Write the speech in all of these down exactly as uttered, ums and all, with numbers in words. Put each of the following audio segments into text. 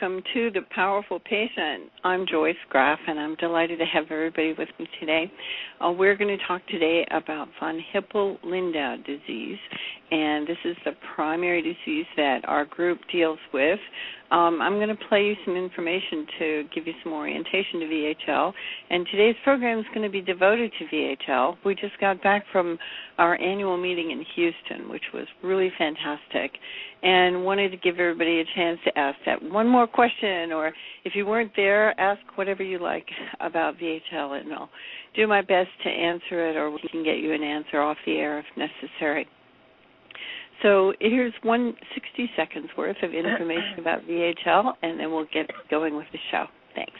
welcome to The Powerful Patient. I'm Joyce Graff, and I'm delighted to have everybody with me today. Uh, we're going to talk today about von Hippel-Lindau disease, and this is the primary disease that our group deals with. Um, I'm going to play you some information to give you some orientation to V H L, and today's program is going to be devoted to V H L. We just got back from our annual meeting in Houston, which was really fantastic, and wanted to give everybody a chance to ask that one more question, or if you weren't there, ask whatever you like about V H L, and I'll do my best to answer it, or we can get you an answer off the air if necessary. So here's one sixty seconds worth of information about V H L, and then we'll get going with the show. Thanks.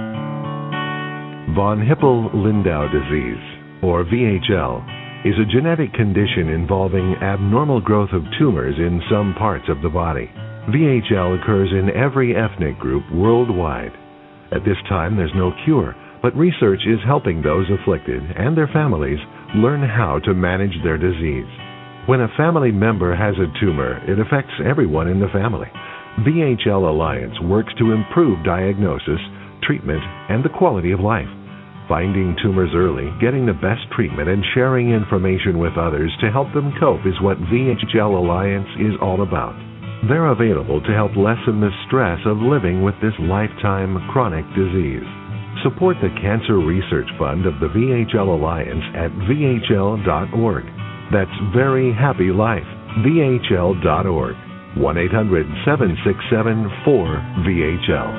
Von Hippel-Lindau disease, or V H L, is a genetic condition involving abnormal growth of tumors in some parts of the body. V H L occurs in every ethnic group worldwide. At this time, there's no cure, but research is helping those afflicted and their families learn how to manage their disease. When a family member has a tumor, it affects everyone in the family. V H L Alliance works to improve diagnosis, treatment, and the quality of life. Finding tumors early, getting the best treatment, and sharing information with others to help them cope is what V H L Alliance is all about. They're available to help lessen the stress of living with this lifetime chronic disease. Support the Cancer Research Fund of the V H L Alliance at V H L dot org. That's Very Happy Life, V H L dot org. one eight hundred seven six seven four V H L.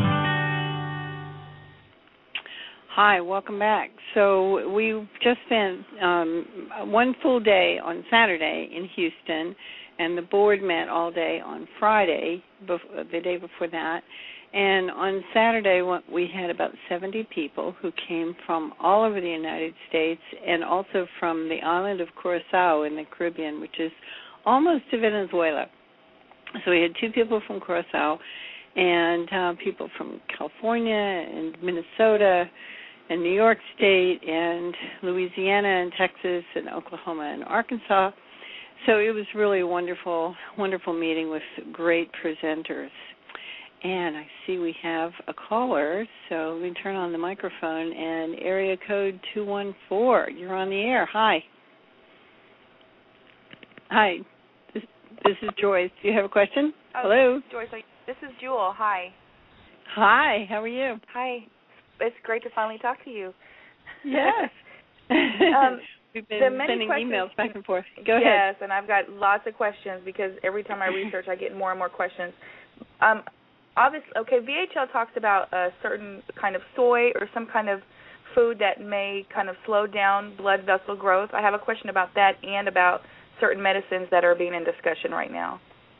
Hi, welcome back. So we just spent um, one full day on Saturday in Houston, and the board met all day on Friday, before, the day before that. And on Saturday, we had about seventy people who came from all over the United States and also from the island of Curacao in the Caribbean, which is almost to Venezuela. So we had two people from Curacao and uh, people from California and Minnesota and New York State and Louisiana and Texas and Oklahoma and Arkansas. So it was really a wonderful, wonderful meeting with great presenters. And I see we have a caller, so let me turn on the microphone. And area code two one four, you're on the air. Hi. Hi. This, this is Joyce. Do you have a question? Oh, Hello. Joyce, this is Jewel. Hi. Hi. How are you? Hi. It's great to finally talk to you. Yes. um, We've been sending emails back and forth. Go yes, ahead. Yes, and I've got lots of questions because every time I research, I get more and more questions. Um, Obviously, okay, V H L talks about a certain kind of soy or some kind of food that may kind of slow down blood vessel growth. I have a question about that and about certain medicines that are being in discussion right now.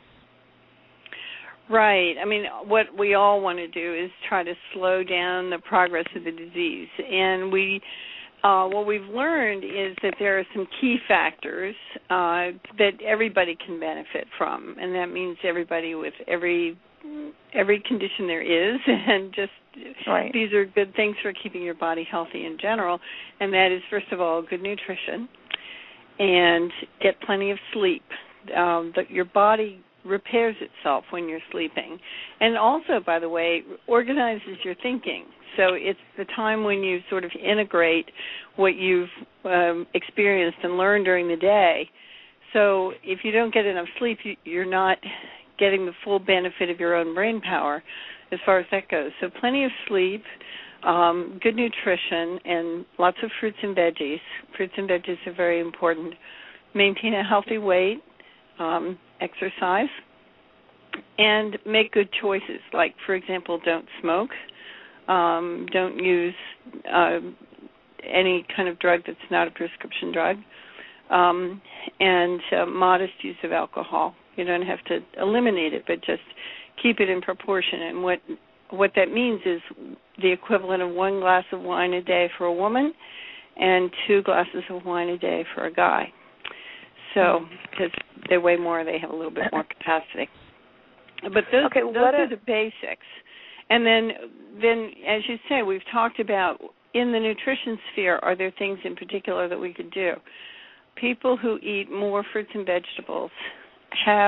Right. I mean, what we all want to do is try to slow down the progress of the disease. And we, uh, what we've learned is that there are some key factors uh, that everybody can benefit from, and that means everybody with every every condition there is, and just right. These are good things for keeping your body healthy in general, and that is, first of all, good nutrition and get plenty of sleep. Um, the, your body repairs itself when you're sleeping, and also, by the way, organizes your thinking. So it's the time when you sort of integrate what you've um, experienced and learned during the day. So if you don't get enough sleep, you, you're not getting the full benefit of your own brain power as far as that goes. So plenty of sleep, um, good nutrition, and lots of fruits and veggies. Fruits and veggies are very important. Maintain a healthy weight, um, exercise, and make good choices. Like, for example, don't smoke. Um, don't use uh, any kind of drug that's not a prescription drug, um, and uh, modest use of alcohol. You don't have to eliminate it, but just keep it in proportion. And what what that means is the equivalent of one glass of wine a day for a woman and two glasses of wine a day for a guy. So, because they weigh more, they have a little bit more capacity. But those, okay, those are the basics. And then, then, as you say, we've talked about in the nutrition sphere, are there things in particular that we could do? People who eat more fruits and vegetables have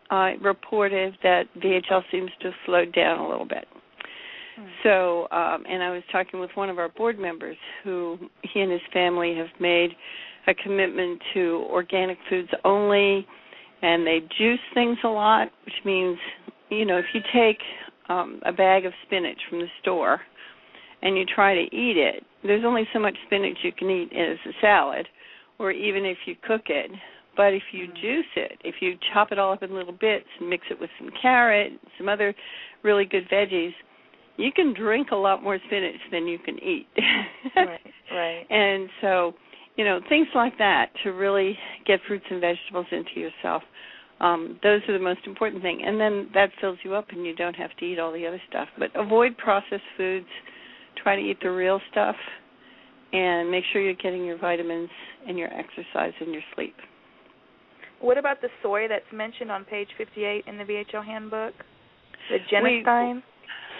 uh, reported that V H L seems to have slowed down a little bit. Hmm. So, um, and I was talking with one of our board members who he and his family have made a commitment to organic foods only, and they juice things a lot, which means, you know, if you take um, a bag of spinach from the store and you try to eat it, there's only so much spinach you can eat as a salad, or even if you cook it. But if you juice it, if you chop it all up in little bits and mix it with some carrot, some other really good veggies, you can drink a lot more spinach than you can eat. Right, right. And so, you know, things like that to really get fruits and vegetables into yourself. Um, those are the most important thing. And then that fills you up and you don't have to eat all the other stuff. But avoid processed foods. Try to eat the real stuff. And make sure you're getting your vitamins and your exercise and your sleep. What about the soy that's mentioned on page fifty-eight in the V H L handbook? The genistein? We,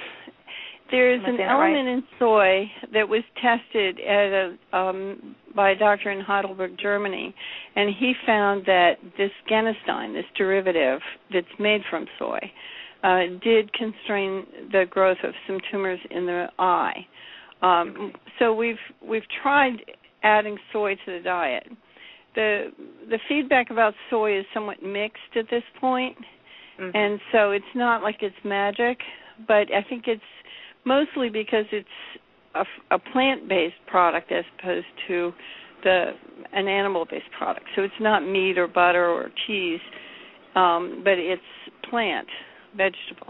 there's an element right? in soy that was tested at a, um, by a doctor in Heidelberg, Germany, and he found that this genistein, this derivative that's made from soy, uh, did constrain the growth of some tumors in the eye. Um, so we've we've tried adding soy to the diet. The the feedback about soy is somewhat mixed at this point, mm-hmm. and so it's not like it's magic, but I think it's mostly because it's a, a plant-based product as opposed to the an animal-based product. So it's not meat or butter or cheese, um, but it's plant, vegetables.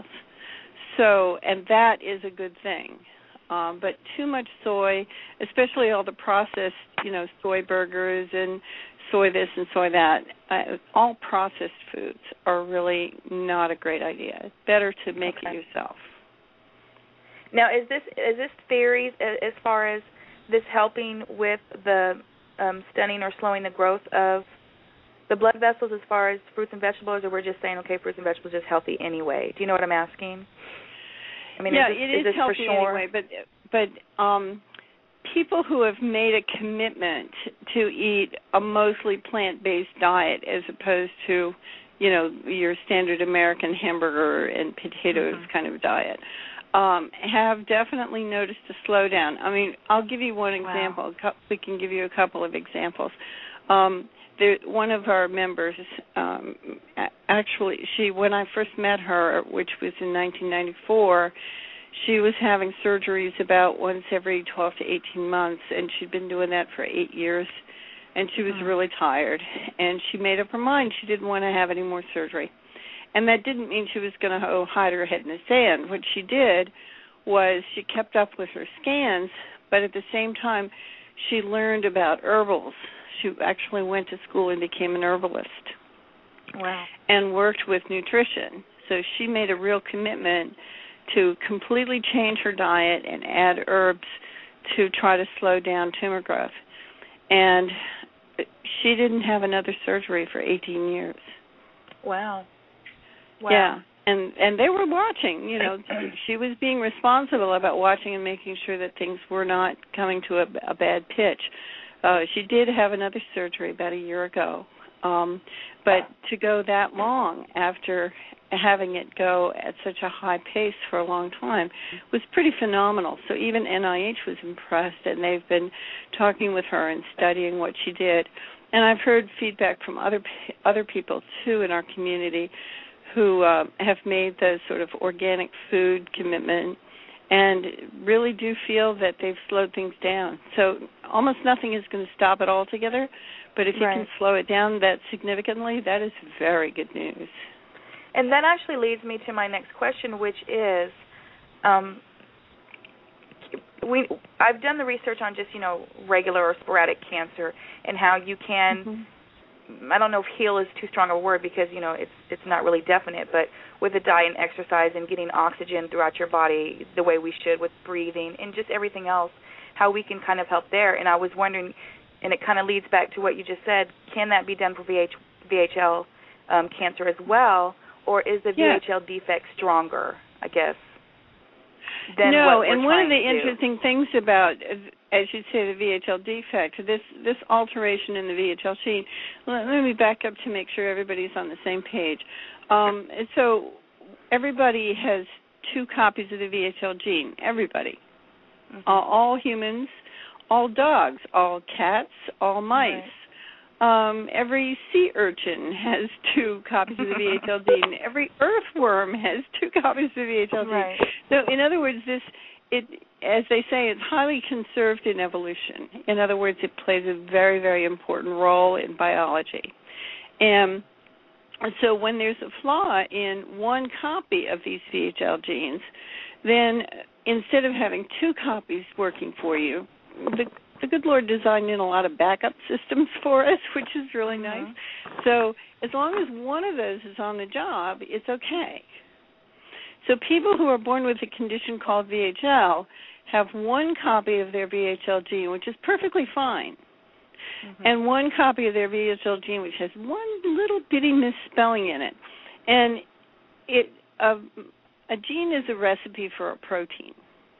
So, and that is a good thing. Um, but too much soy, especially all the processed, you know, soy burgers and soy this and soy that, uh, all processed foods are really not a great idea. It's better to make okay. it yourself. Now, is this is this theories as far as this helping with the um, stunning or slowing the growth of the blood vessels as far as fruits and vegetables, or we're just saying, okay, fruits and vegetables are just healthy anyway? Do you know what I'm asking? I mean, yeah, is this, it is, is this healthy for sure? anyway, but but um, people who have made a commitment to eat a mostly plant-based diet as opposed to, you know, your standard American hamburger and potatoes mm-hmm. kind of diet, um, have definitely noticed a slowdown. I mean, I'll give you one example. Wow. We can give you a couple of examples. Um, there, one of our members, um, actually, she when I first met her, which was in nineteen ninety-four, she was having surgeries about once every twelve to eighteen months, and she'd been doing that for eight years, and she was oh. really tired, and she made up her mind she didn't want to have any more surgery. And that didn't mean she was going to hide her head in the sand. What she did was she kept up with her scans, but at the same time, she learned about herbals. She actually went to school and became an herbalist. Wow. And worked with nutrition. So she made a real commitment to completely change her diet and add herbs to try to slow down tumor growth. And she didn't have another surgery for eighteen years. Wow. Wow. Yeah. And and they were watching, you know, she was being responsible about watching and making sure that things were not coming to a, a bad pitch. Uh, she did have another surgery about a year ago, um, but to go that long after having it go at such a high pace for a long time was pretty phenomenal. So even N I H was impressed, and they've been talking with her and studying what she did. And I've heard feedback from other other people, too, in our community who uh, have made the sort of organic food commitment and really do feel that they've slowed things down. So almost nothing is going to stop it altogether, but if you right. can slow it down that significantly, that is very good news. And that actually leads me to my next question, which is, um, we I've done the research on just, you know, regular or sporadic cancer and how you can, mm-hmm. I don't know if heal is too strong a word because, you know, it's it's not really definite, but with the diet and exercise and getting oxygen throughout your body the way we should with breathing and just everything else, how we can kind of help there. And I was wondering, and it kind of leads back to what you just said, can that be done for V H, V H L um, cancer as well, or is the yeah. V H L defect stronger, I guess, than no, what we're and one of the to interesting do? things about, as you say, the V H L defect, this this alteration in the V H L gene, let, let me back up to make sure everybody's on the same page. Um, and so everybody has two copies of the V H L gene. Everybody. Mm-hmm. Uh, all humans, all dogs, all cats, all mice. Right. Um, every sea urchin has two copies of the V H L gene. Every earthworm has two copies of the V H L gene. Right. So, in other words, this, it, as they say, it's highly conserved in evolution. In other words, it plays a very, very important role in biology. And so when there's a flaw in one copy of these V H L genes, then instead of having two copies working for you, the the good Lord designed in a lot of backup systems for us, which is really nice. Mm-hmm. So as long as one of those is on the job, it's okay. So people who are born with a condition called V H L have one copy of their V H L gene, which is perfectly fine, mm-hmm. and one copy of their V H L gene, which has one little bitty misspelling in it. And it uh, a gene is a recipe for a protein.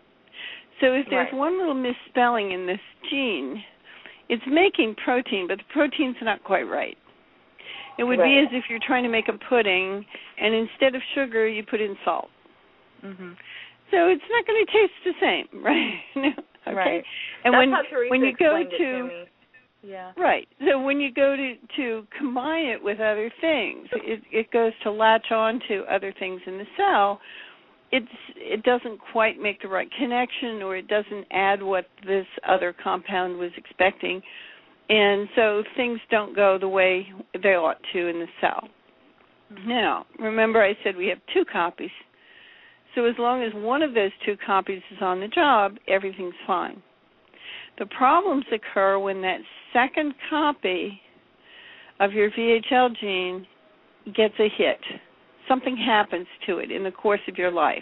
So if there's right. one little misspelling in this gene, it's making protein, but the protein's not quite right. It would right. be as if you're trying to make a pudding, and instead of sugar, you put in salt. Mm-hmm. So it's not going to taste the same, right? Okay. Right. And That's when how Teresa when you go explained to, it to me. Yeah. Right. So when you go to, to combine it with other things, it, it goes to latch on to other things in the cell. It's it doesn't quite make the right connection, or it doesn't add what this other compound was expecting, and so things don't go the way they ought to in the cell. Mm-hmm. Now, remember I said we have two copies, so as long as one of those two copies is on the job, everything's fine. The problems occur when that second copy of your V H L gene gets a hit. Something happens to it in the course of your life.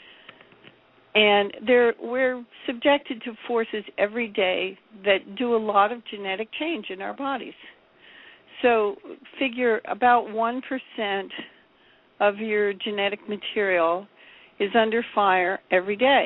And there, we're subjected to forces every day that do a lot of genetic change in our bodies. So figure about one percent of your genetic material is under fire every day.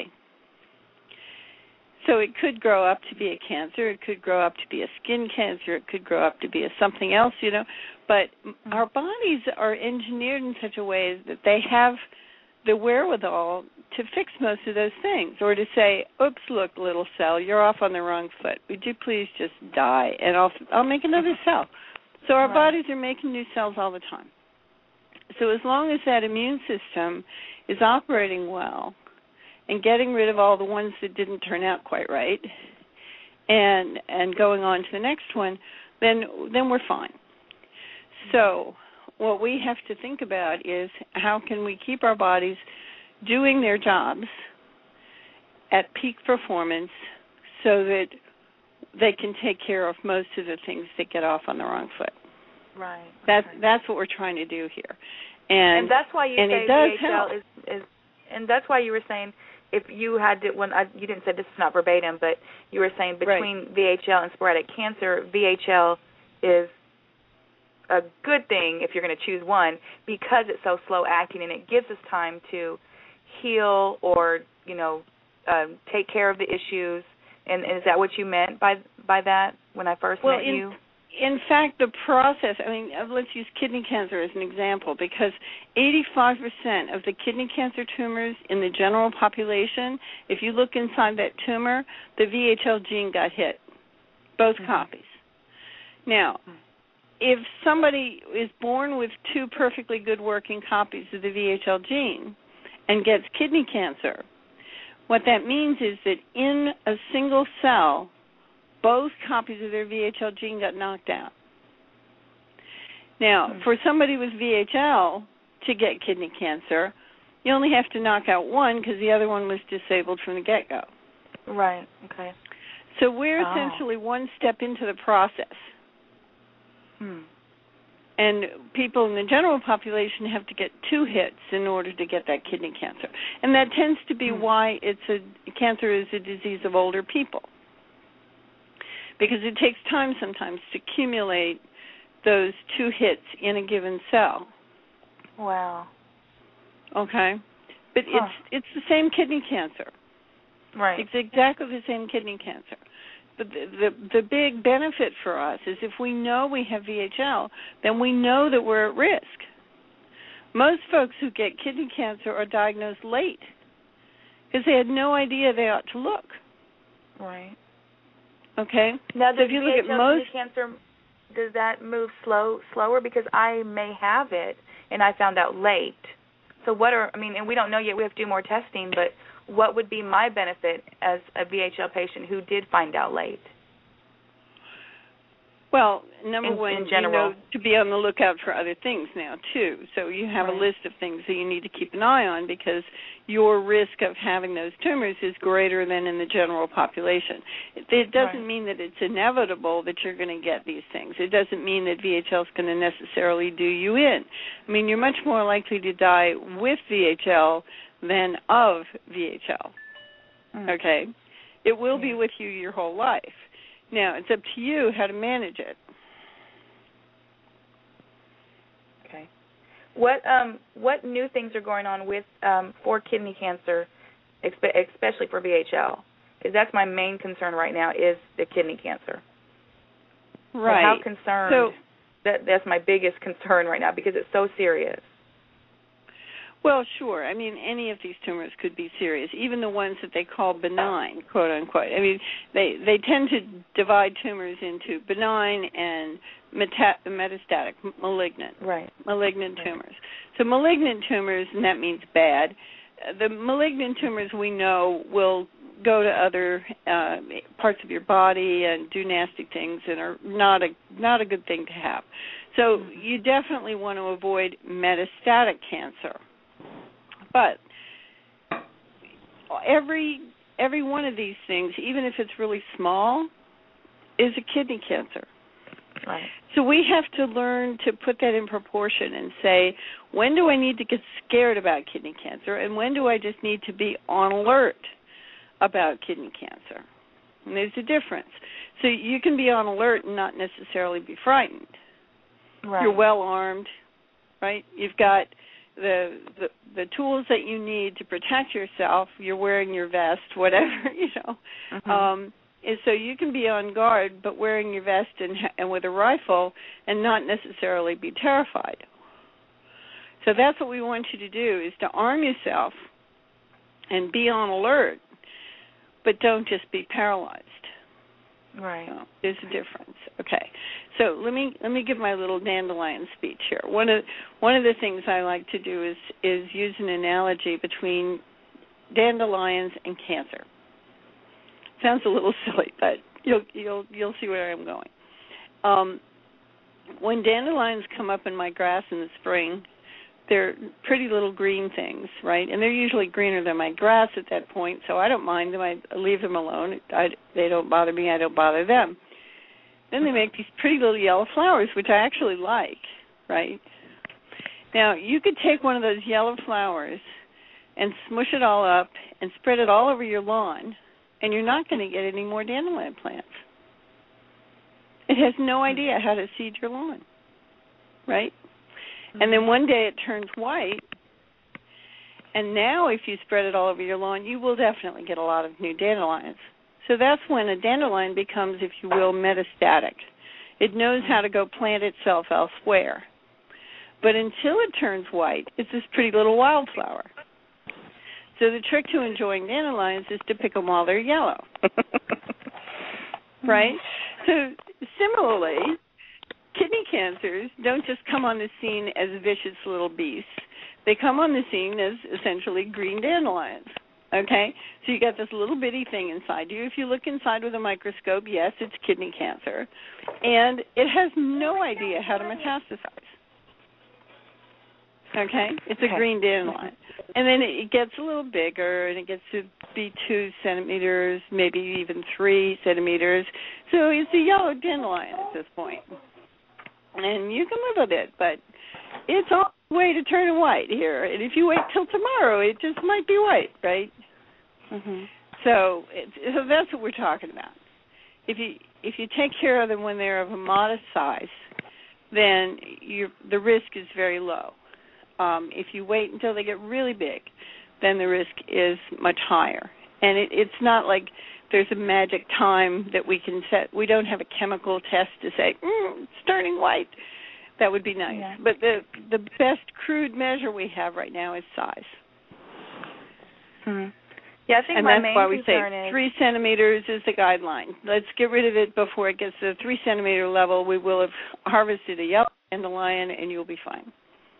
So it could grow up to be a cancer, it could grow up to be a skin cancer, it could grow up to be a something else, you know. But our bodies are engineered in such a way that they have the wherewithal to fix most of those things, or to say, oops, look, little cell, you're off on the wrong foot. Would you please just die, and I'll, I'll make another cell. So our right. bodies are making new cells all the time. So as long as that immune system is operating well, and getting rid of all the ones that didn't turn out quite right, and and going on to the next one, then then we're fine. So what we have to think about is how can we keep our bodies doing their jobs at peak performance so that they can take care of most of the things that get off on the wrong foot. Right. That's okay. that's what we're trying to do here. And, and that's why you and say it does V H L help. is, is and that's why you were saying if you had to, when I, you didn't say this is not verbatim, but you were saying between right. V H L and sporadic cancer, V H L is a good thing if you're going to choose one because it's so slow acting and it gives us time to heal or, you know, um, take care of the issues. And, and is that what you meant by by that when I first well, met in, you? In fact, the process, I mean, let's use kidney cancer as an example, because eighty-five percent of the kidney cancer tumors in the general population, if you look inside that tumor, the V H L gene got hit, both mm-hmm. copies. Now, if somebody is born with two perfectly good working copies of the V H L gene and gets kidney cancer, what that means is that in a single cell, both copies of their V H L gene got knocked out. Now, mm-hmm. for somebody with V H L to get kidney cancer, you only have to knock out one because the other one was disabled from the get-go. Right, okay. So we're oh. essentially one step into the process. Hmm. And people in the general population have to get two hits in order to get that kidney cancer. And that tends to be hmm. why it's a cancer is a disease of older people. Because it takes time sometimes to accumulate those two hits in a given cell. Wow. Okay? But huh. it's it's the same kidney cancer. Right. It's exactly the same kidney cancer. But the, the the big benefit for us is if we know we have V H L, then we know that we're at risk. Most folks who get kidney cancer are diagnosed late because they had no idea they ought to look. Right. Okay. Now, so if you look at most kidney cancer, does that move slow slower? Because I may have it, and I found out late. So what are, I mean, and we don't know yet, we have to do more testing, but what would be my benefit as a V H L patient who did find out late? Well, number in, one, in general. you know to be on the lookout for other things now, too. So you have right. a list of things that you need to keep an eye on because your risk of having those tumors is greater than in the general population. It, it doesn't right. mean that it's inevitable that you're going to get these things. It doesn't mean that V H L is going to necessarily do you in. I mean, you're much more likely to die with V H L than of V H L. Mm. Okay? It will yeah. be with you your whole life. Now, it's up to you how to manage it. Okay. What um what new things are going on with um for kidney cancer, especially for V H L? Because that's my main concern right now is the kidney cancer. Right. And how concerned? So, that that's my biggest concern right now because it's so serious. Well, sure. I mean, any of these tumors could be serious, even the ones that they call benign, quote unquote. I mean, they they tend to divide tumors into benign and meta- metastatic, malignant, right? Malignant right. tumors. So malignant tumors, and that means bad. The malignant tumors we know will go to other uh, parts of your body and do nasty things, and are not a not a good thing to have. So you definitely want to avoid metastatic cancer. But every every one of these things, even if it's really small, is a kidney cancer. Right. So we have to learn to put that in proportion and say, when do I need to get scared about kidney cancer, and when do I just need to be on alert about kidney cancer? And there's a difference. So you can be on alert and not necessarily be frightened. Right. You're well armed, right? You've got The, the the tools that you need to protect yourself. You're wearing your vest, whatever, you know. Mm-hmm. Um, and so you can be on guard, but wearing your vest and, and with a rifle and not necessarily be terrified. So that's what we want you to do, is to arm yourself and be on alert, but don't just be paralyzed. Right. So there's a difference. Okay. So let me let me give my little dandelion speech here. One of one of the things I like to do is is use an analogy between dandelions and cancer. Sounds a little silly, but you'll you'll you'll see where I'm going. Um, when dandelions come up in my grass in the spring, they're pretty little green things, right? And they're usually greener than my grass at that point, so I don't mind them. I leave them alone. I, they don't bother me. I don't bother them. Then they make these pretty little yellow flowers, which I actually like, right? Now, you could take one of those yellow flowers and smush it all up and spread it all over your lawn, and you're not going to get any more dandelion plants. It has no idea how to seed your lawn, right? And then one day it turns white, and now if you spread it all over your lawn, you will definitely get a lot of new dandelions. So that's when a dandelion becomes, if you will, metastatic. It knows how to go plant itself elsewhere. But until it turns white, it's this pretty little wildflower. So the trick to enjoying dandelions is to pick them while they're yellow. Right? So similarly, kidney cancers don't just come on the scene as vicious little beasts. They come on the scene as essentially green dandelions. Okay? So you got this little bitty thing inside you. If you look inside with a microscope, yes, it's kidney cancer. And it has no idea how to metastasize. Okay? It's a green dandelion. And then it gets a little bigger, and it gets to be two centimeters, maybe even three centimeters. So it's a yellow dandelion at this point. And you can live with it, but it's on the way to turning white here. And if you wait till tomorrow, it just might be white, right? Mm-hmm. So, it's, so that's what we're talking about. If you if you take care of them when they're of a modest size, then you're, the risk is very low. Um, if you wait until they get really big, then the risk is much higher. And it, it's not like there's a magic time that we can set. We don't have a chemical test to say, mm, it's turning white. That would be nice. Yeah. But the the best crude measure we have right now is size. Hmm. Yeah, I think and my that's main why we say concern is three centimeters is the guideline. Let's get rid of it before it gets to the three centimeter level. We will have harvested a yellow dandelion, and you'll be fine.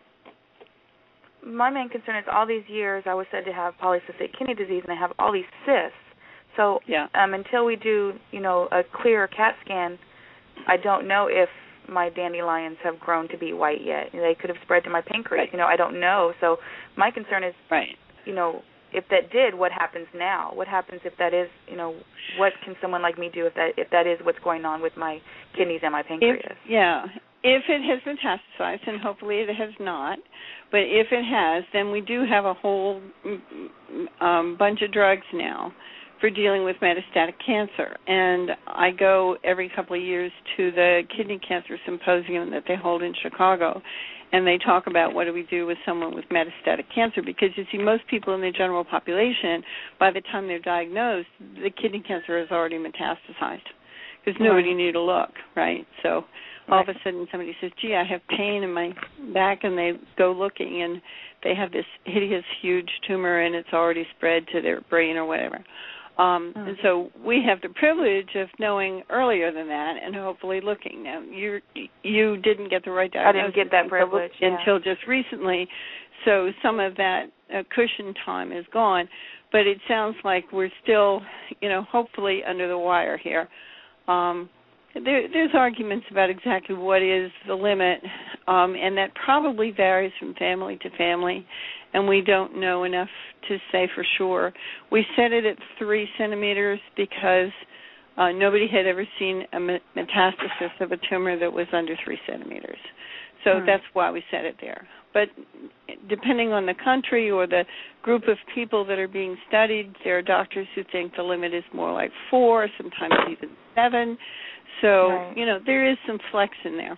My main concern is all these years I was said to have polycystic kidney disease, and I have all these cysts. So yeah. um, until we do, you know, a clear CAT scan, I don't know if my dandelions have grown to be white yet. They could have spread to my pancreas. Right. You know, I don't know. So my concern is, right. you know, if that did, what happens now? What happens if that is, you know, what can someone like me do if that if that is what's going on with my kidneys and my pancreas? If, yeah. If it has metastasized, and hopefully it has not, but if it has, then we do have a whole um, bunch of drugs now for dealing with metastatic cancer. And I go every couple of years to the kidney cancer symposium that they hold in Chicago, and they talk about what do we do with someone with metastatic cancer, because you see most people in the general population, by the time they're diagnosed, the kidney cancer has already metastasized because nobody right. knew to look, right? So all of a sudden somebody says, gee, I have pain in my back, and they go looking, and they have this hideous, huge tumor, and it's already spread to their brain or whatever. Um, mm. And so we have the privilege of knowing earlier than that and hopefully looking. Now, you you didn't get the right diagnosis I didn't get that privilege until, yeah. until just recently, so some of that uh, cushion time is gone. But it sounds like we're still, you know, hopefully under the wire here. Um, there, there's arguments about exactly what is the limit, um, and that probably varies from family to family, and we don't know enough to say for sure. We set it at three centimeters because uh, nobody had ever seen a metastasis of a tumor that was under three centimeters. So hmm. that's why we set it there. But depending on the country or the group of people that are being studied, there are doctors who think the limit is more like four, sometimes even seven. So, right. you know, there is some flex in there.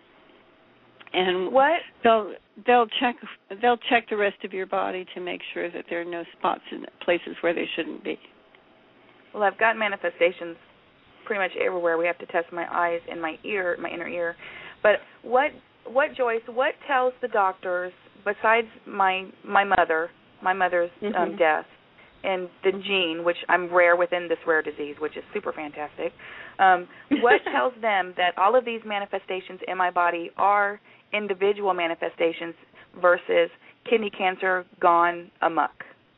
And what? they'll they'll check they'll check the rest of your body to make sure that there are no spots in places where they shouldn't be. Well, I've got manifestations pretty much everywhere. We have to test my eyes and my ear, my inner ear. But what what Joyce, what tells the doctors besides my my mother, my mother's mm-hmm. um, death, and the gene, which I'm rare within this rare disease, which is super fantastic. Um, what tells them that all of these manifestations in my body are individual manifestations versus kidney cancer gone amok?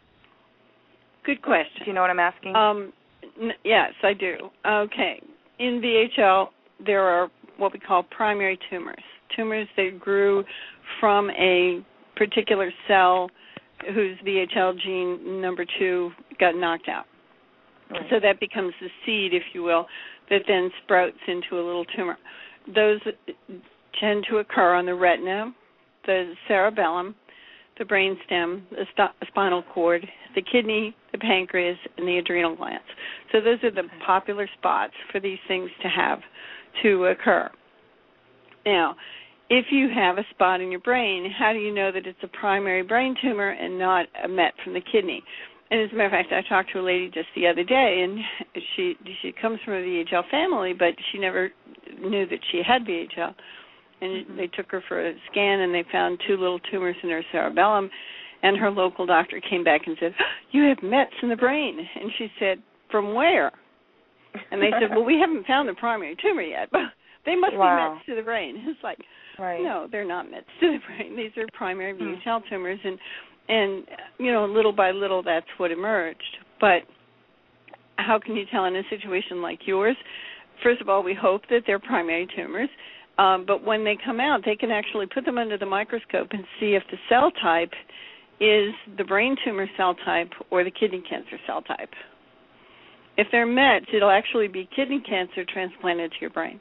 Good question. Do you know what I'm asking? Um, n- yes, I do. Okay. In V H L, there are what we call primary tumors, tumors that grew from a particular cell whose V H L gene number two got knocked out. Right. So that becomes the seed, if you will, that then sprouts into a little tumor. Those tend to occur on the retina, the cerebellum, the brainstem, the st- spinal cord, the kidney, the pancreas, and the adrenal glands. So those are the popular spots for these things to have to occur. Now, if you have a spot in your brain, how do you know that it's a primary brain tumor and not a met from the kidney? And as a matter of fact, I talked to a lady just the other day, and she she comes from a V H L family, but she never knew that she had V H L. And mm-hmm. they took her for a scan, and they found two little tumors in her cerebellum, and her local doctor came back and said, you have mets in the brain. And she said, from where? And they said, well, we haven't found the primary tumor yet, but they must wow. be mets to the brain. It's like, right. no, they're not mets to the brain. These are primary V H L mm. tumors, and And, you know, little by little, that's what emerged. But how can you tell in a situation like yours? First of all, we hope that they're primary tumors. Um, but when they come out, they can actually put them under the microscope and see if the cell type is the brain tumor cell type or the kidney cancer cell type. If they're mets, it'll actually be kidney cancer transplanted to your brain.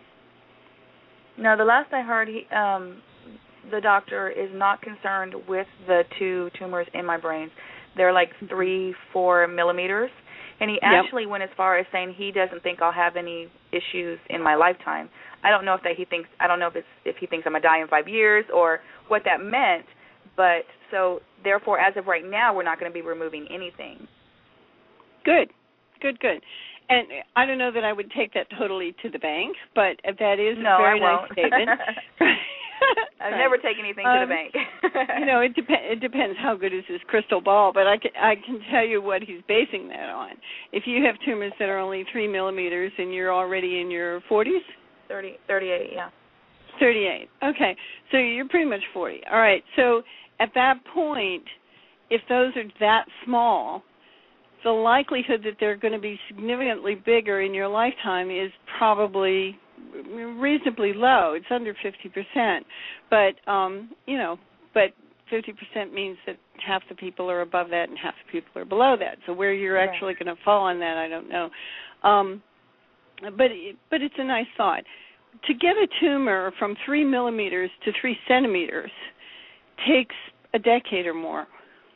Now, the last I heard, he... Um the doctor is not concerned with the two tumors in my brain. They're like three, four millimeters. And he actually yep. went as far as saying he doesn't think I'll have any issues in my lifetime. I don't know if that he thinks, I don't know if it's if he thinks I'm going to die in five years or what that meant. But so therefore, as of right now, we're not going to be removing anything. Good, good, good. And I don't know that I would take that totally to the bank, but that is no, a very I nice won't. statement. I've right. never taken anything um, to the bank. you know, it, dep- it depends how good is his crystal ball, but I can, I can tell you what he's basing that on. If you have tumors that are only three millimeters and you're already in your forties? thirty, thirty-eight, yeah. thirty-eight. Okay, so you're pretty much forty. All right, so at that point, if those are that small, the likelihood that they're going to be significantly bigger in your lifetime is probably reasonably low. It's under fifty percent. But, um, you know, but fifty percent means that half the people are above that and half the people are below that. So where you're right. actually going to fall on that, I don't know. Um, but but it's a nice thought. To get a tumor from three millimeters to three centimeters takes a decade or more.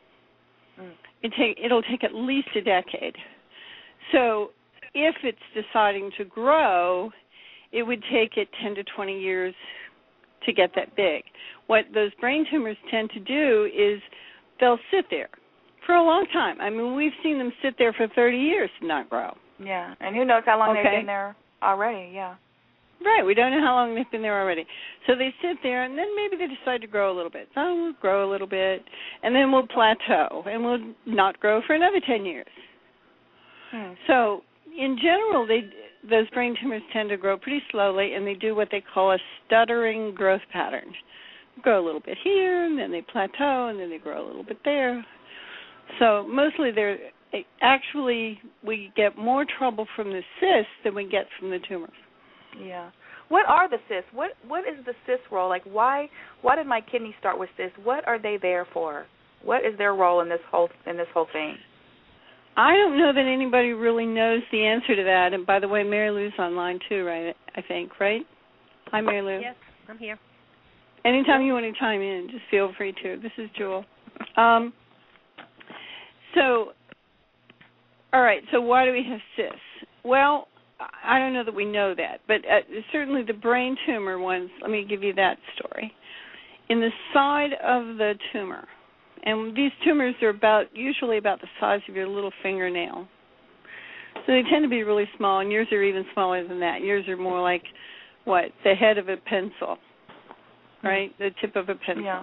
Mm. It take, it'll take at least a decade. So if it's deciding to grow, it would take it ten to twenty years to get that big. What those brain tumors tend to do is they'll sit there for a long time. I mean, we've seen them sit there for thirty years and not grow. Yeah, and who knows how long okay. they've been there already, yeah. Right, we don't know how long they've been there already. So they sit there, and then maybe they decide to grow a little bit. So we'll grow a little bit, and then we'll plateau, and we'll not grow for another ten years. Hmm. So in general, they those brain tumors tend to grow pretty slowly, and they do what they call a stuttering growth pattern. Grow a little bit here, and then they plateau, and then they grow a little bit there. So mostly they're actually, we get more trouble from the cysts than we get from the tumors. Yeah. What are the cysts? What What is the cyst role? Like, why Why did my kidneys start with cysts? What are they there for? What is their role in this whole in this whole thing? I don't know that anybody really knows the answer to that. And by the way, Mary Lou's online too, right? I think, right? Hi, Mary Lou. Yes, I'm here. Anytime you want to chime in, just feel free to. This is Jewel. Um, so, all right. So why do we have cysts? Well, I don't know that we know that, but uh, certainly the brain tumor ones, let me give you that story. In the side of the tumor, and these tumors are about usually about the size of your little fingernail. So they tend to be really small, and yours are even smaller than that. Yours are more like, what, the head of a pencil, right? The tip of a pencil. Yeah.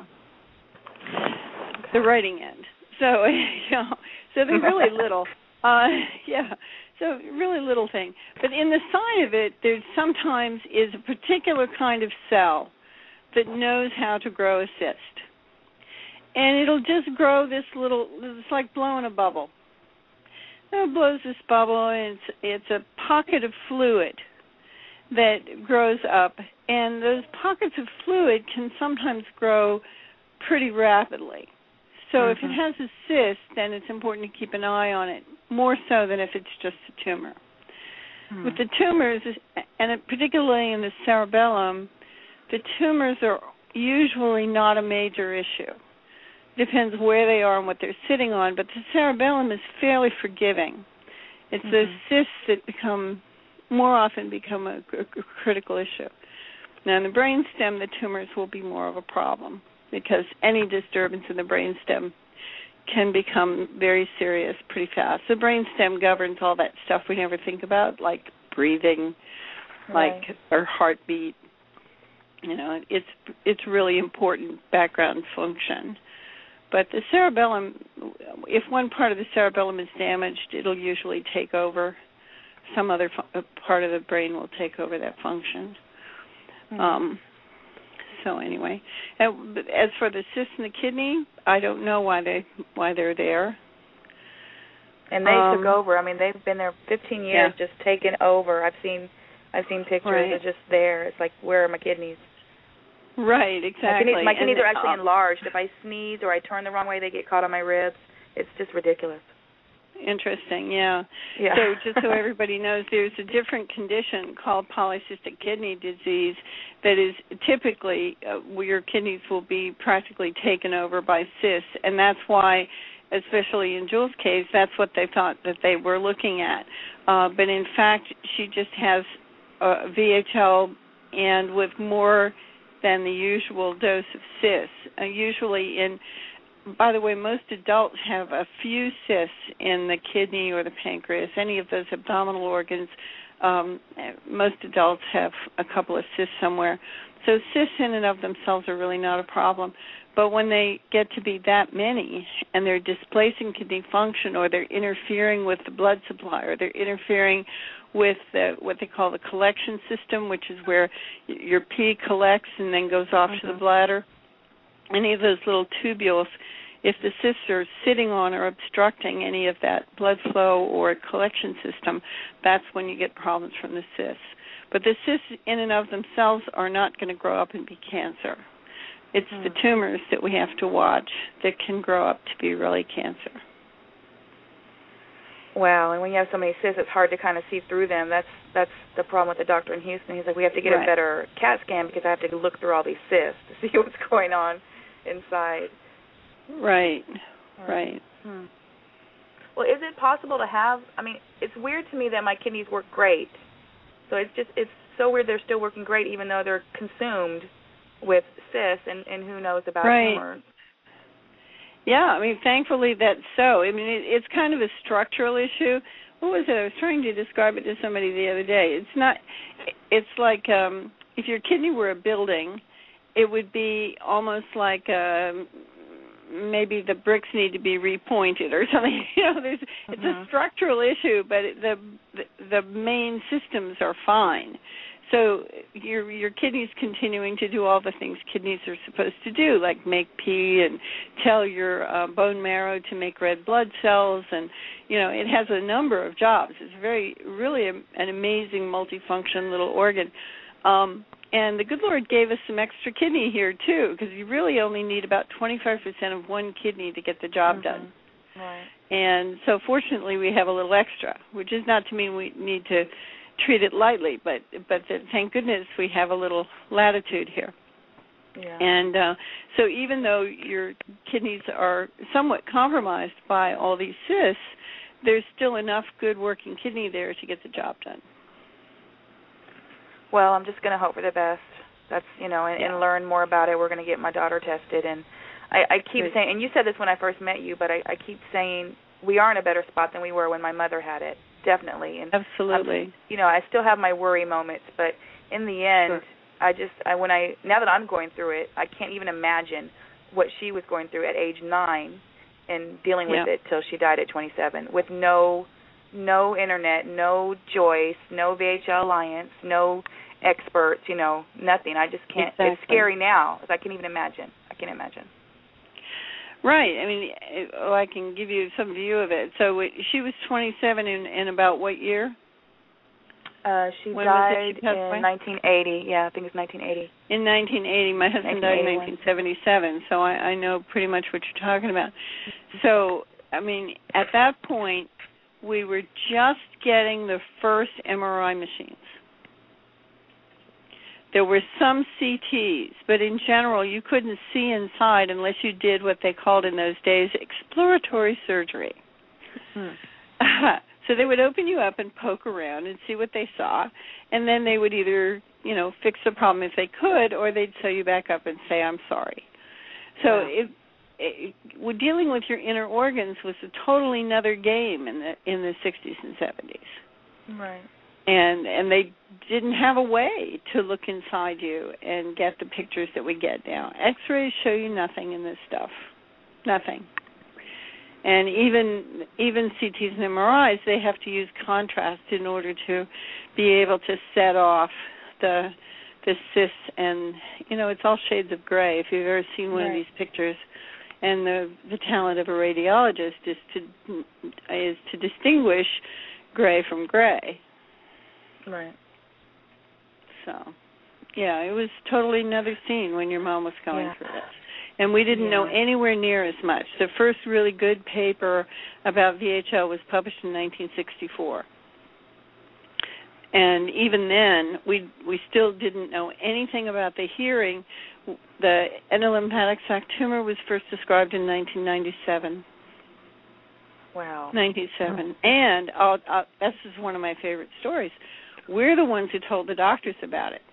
The writing end. So, you know, so they're really little. Uh, yeah. So really little thing. But in the side of it, there sometimes is a particular kind of cell that knows how to grow a cyst. And it'll just grow this little, it's like blowing a bubble. So it blows this bubble, and it's, it's a pocket of fluid that grows up. And those pockets of fluid can sometimes grow pretty rapidly. So mm-hmm. if it has a cyst, then it's important to keep an eye on it, more so than if it's just a tumor. Mm-hmm. With the tumors, and particularly in the cerebellum, the tumors are usually not a major issue. Depends where they are and what they're sitting on, but the cerebellum is fairly forgiving. It's mm-hmm. those cysts that become, more often become a, a, a critical issue. Now in the brainstem, the tumors will be more of a problem because any disturbance in the brainstem can become very serious pretty fast. The brainstem governs all that stuff we never think about, like breathing, right. like our heartbeat. You know, it's it's really important background function. But the cerebellum, if one part of the cerebellum is damaged, it'll usually take over. Some other fu- part of the brain will take over that function. Mm-hmm. Um, so anyway, as for the cysts in the kidney, I don't know why they why they're there. And they um, took over. I mean, they've been there fifteen years, yeah. just taken over. I've seen I've seen pictures. Right. They're just there. It's like, where are my kidneys? Right, exactly. My kidneys, my kidneys and, are actually uh, enlarged. If I sneeze or I turn the wrong way, they get caught on my ribs. It's just ridiculous. Interesting, yeah. yeah. So just so everybody knows, there's a different condition called polycystic kidney disease that is typically uh, where your kidneys will be practically taken over by cysts, and that's why, especially in Jewel's case, that's what they thought that they were looking at. Uh, but in fact, she just has uh, V H L and with more than the usual dose of cysts. Uh, usually in, by the way, most adults have a few cysts in the kidney or the pancreas, any of those abdominal organs. Um, most adults have a couple of cysts somewhere. So cysts in and of themselves are really not a problem. But when they get to be that many and they're displacing kidney function, or they're interfering with the blood supply, or they're interfering with the, what they call the collection system, which is where your pee collects and then goes off mm-hmm. to the bladder, any of those little tubules, if the cysts are sitting on or obstructing any of that blood flow or collection system, that's when you get problems from the cysts. But the cysts in and of themselves are not going to grow up and be cancer. It's mm. the tumors that we have to watch that can grow up to be really cancer. Wow, and when you have so many cysts, it's hard to kind of see through them. That's that's the problem with the doctor in Houston. He's like, we have to get right. a better CAT scan because I have to look through all these cysts to see what's going on inside. Right, right. Hmm. Well, is it possible to have, I mean, it's weird to me that my kidneys work great. So it's just, it's so weird they're still working great even though they're consumed with cysts and, and who knows about right. tumors. Yeah, I mean, thankfully that's so. I mean, it, it's kind of a structural issue. What was it? I was trying to describe it to somebody the other day. It's not, it's like um, if your kidney were a building, it would be almost like um, maybe the bricks need to be repointed or something. You know, there's mm-hmm. it's a structural issue, but the, the the main systems are fine. So your your kidneys continuing to do all the things kidneys are supposed to do, like make pee and tell your uh, bone marrow to make red blood cells, and you know it has a number of jobs. It's very really a, an amazing multifunction little organ. Um, And the good Lord gave us some extra kidney here, too, because you really only need about twenty-five percent of one kidney to get the job mm-hmm. done. Right. And so fortunately we have a little extra, which is not to mean we need to treat it lightly, but but that, thank goodness we have a little latitude here. Yeah. And uh, so even though your kidneys are somewhat compromised by all these cysts, there's still enough good working kidney there to get the job done. Well, I'm just going to hope for the best. That's, you know, and, yeah. and learn more about it. We're going to get my daughter tested. And I, I keep Good. saying, and you said this when I first met you, but I, I keep saying we are in a better spot than we were when my mother had it, definitely. And absolutely. I'm, you know, I still have my worry moments, but in the end, sure. I just, I when I, now that I'm going through it, I can't even imagine what she was going through at age nine and dealing with yeah. it till she died at twenty-seven with no no internet, no Joyce, no V H L Alliance, no experts, you know, nothing. I just can't. Exactly. It's scary now. I can't even imagine. I can't imagine. Right. I mean, oh, I can give you some view of it. So she was twenty-seven in, in about what year? Uh, she when died she in nineteen eighty. Yeah, I think it's nineteen eighty. In nineteen eighty. My husband died in nineteen seventy-seven, so I, I know pretty much what you're talking about. So, I mean, at that point, we were just getting the first M R I machines. There were some C Ts, but in general, you couldn't see inside unless you did what they called in those days exploratory surgery. Hmm. So they would open you up and poke around and see what they saw, and then they would either, you know, fix the problem if they could, or they'd sew you back up and say, I'm sorry. So wow. it, it, it, dealing with your inner organs was a totally another game in the in the sixties and seventies. Right. And and they didn't have a way to look inside you and get the pictures that we get now. X-rays show you nothing in this stuff, nothing. And even even C Ts and M R Is, they have to use contrast in order to be able to set off the the cysts. And you know, it's all shades of gray. If you've ever seen one right. of these pictures, and the the talent of a radiologist is to is to distinguish gray from gray. Right. So, yeah, it was totally another scene when your mom was going yeah. through this. And we didn't yeah. know anywhere near as much. The first really good paper about V H L was published in nineteen sixty-four. And even then, we we still didn't know anything about the hearing. The endolymphatic sac tumor was first described in nineteen ninety-seven. Wow. ninety-seven. Oh. And I'll, I'll, this is one of my favorite stories. We're the ones who told the doctors about it.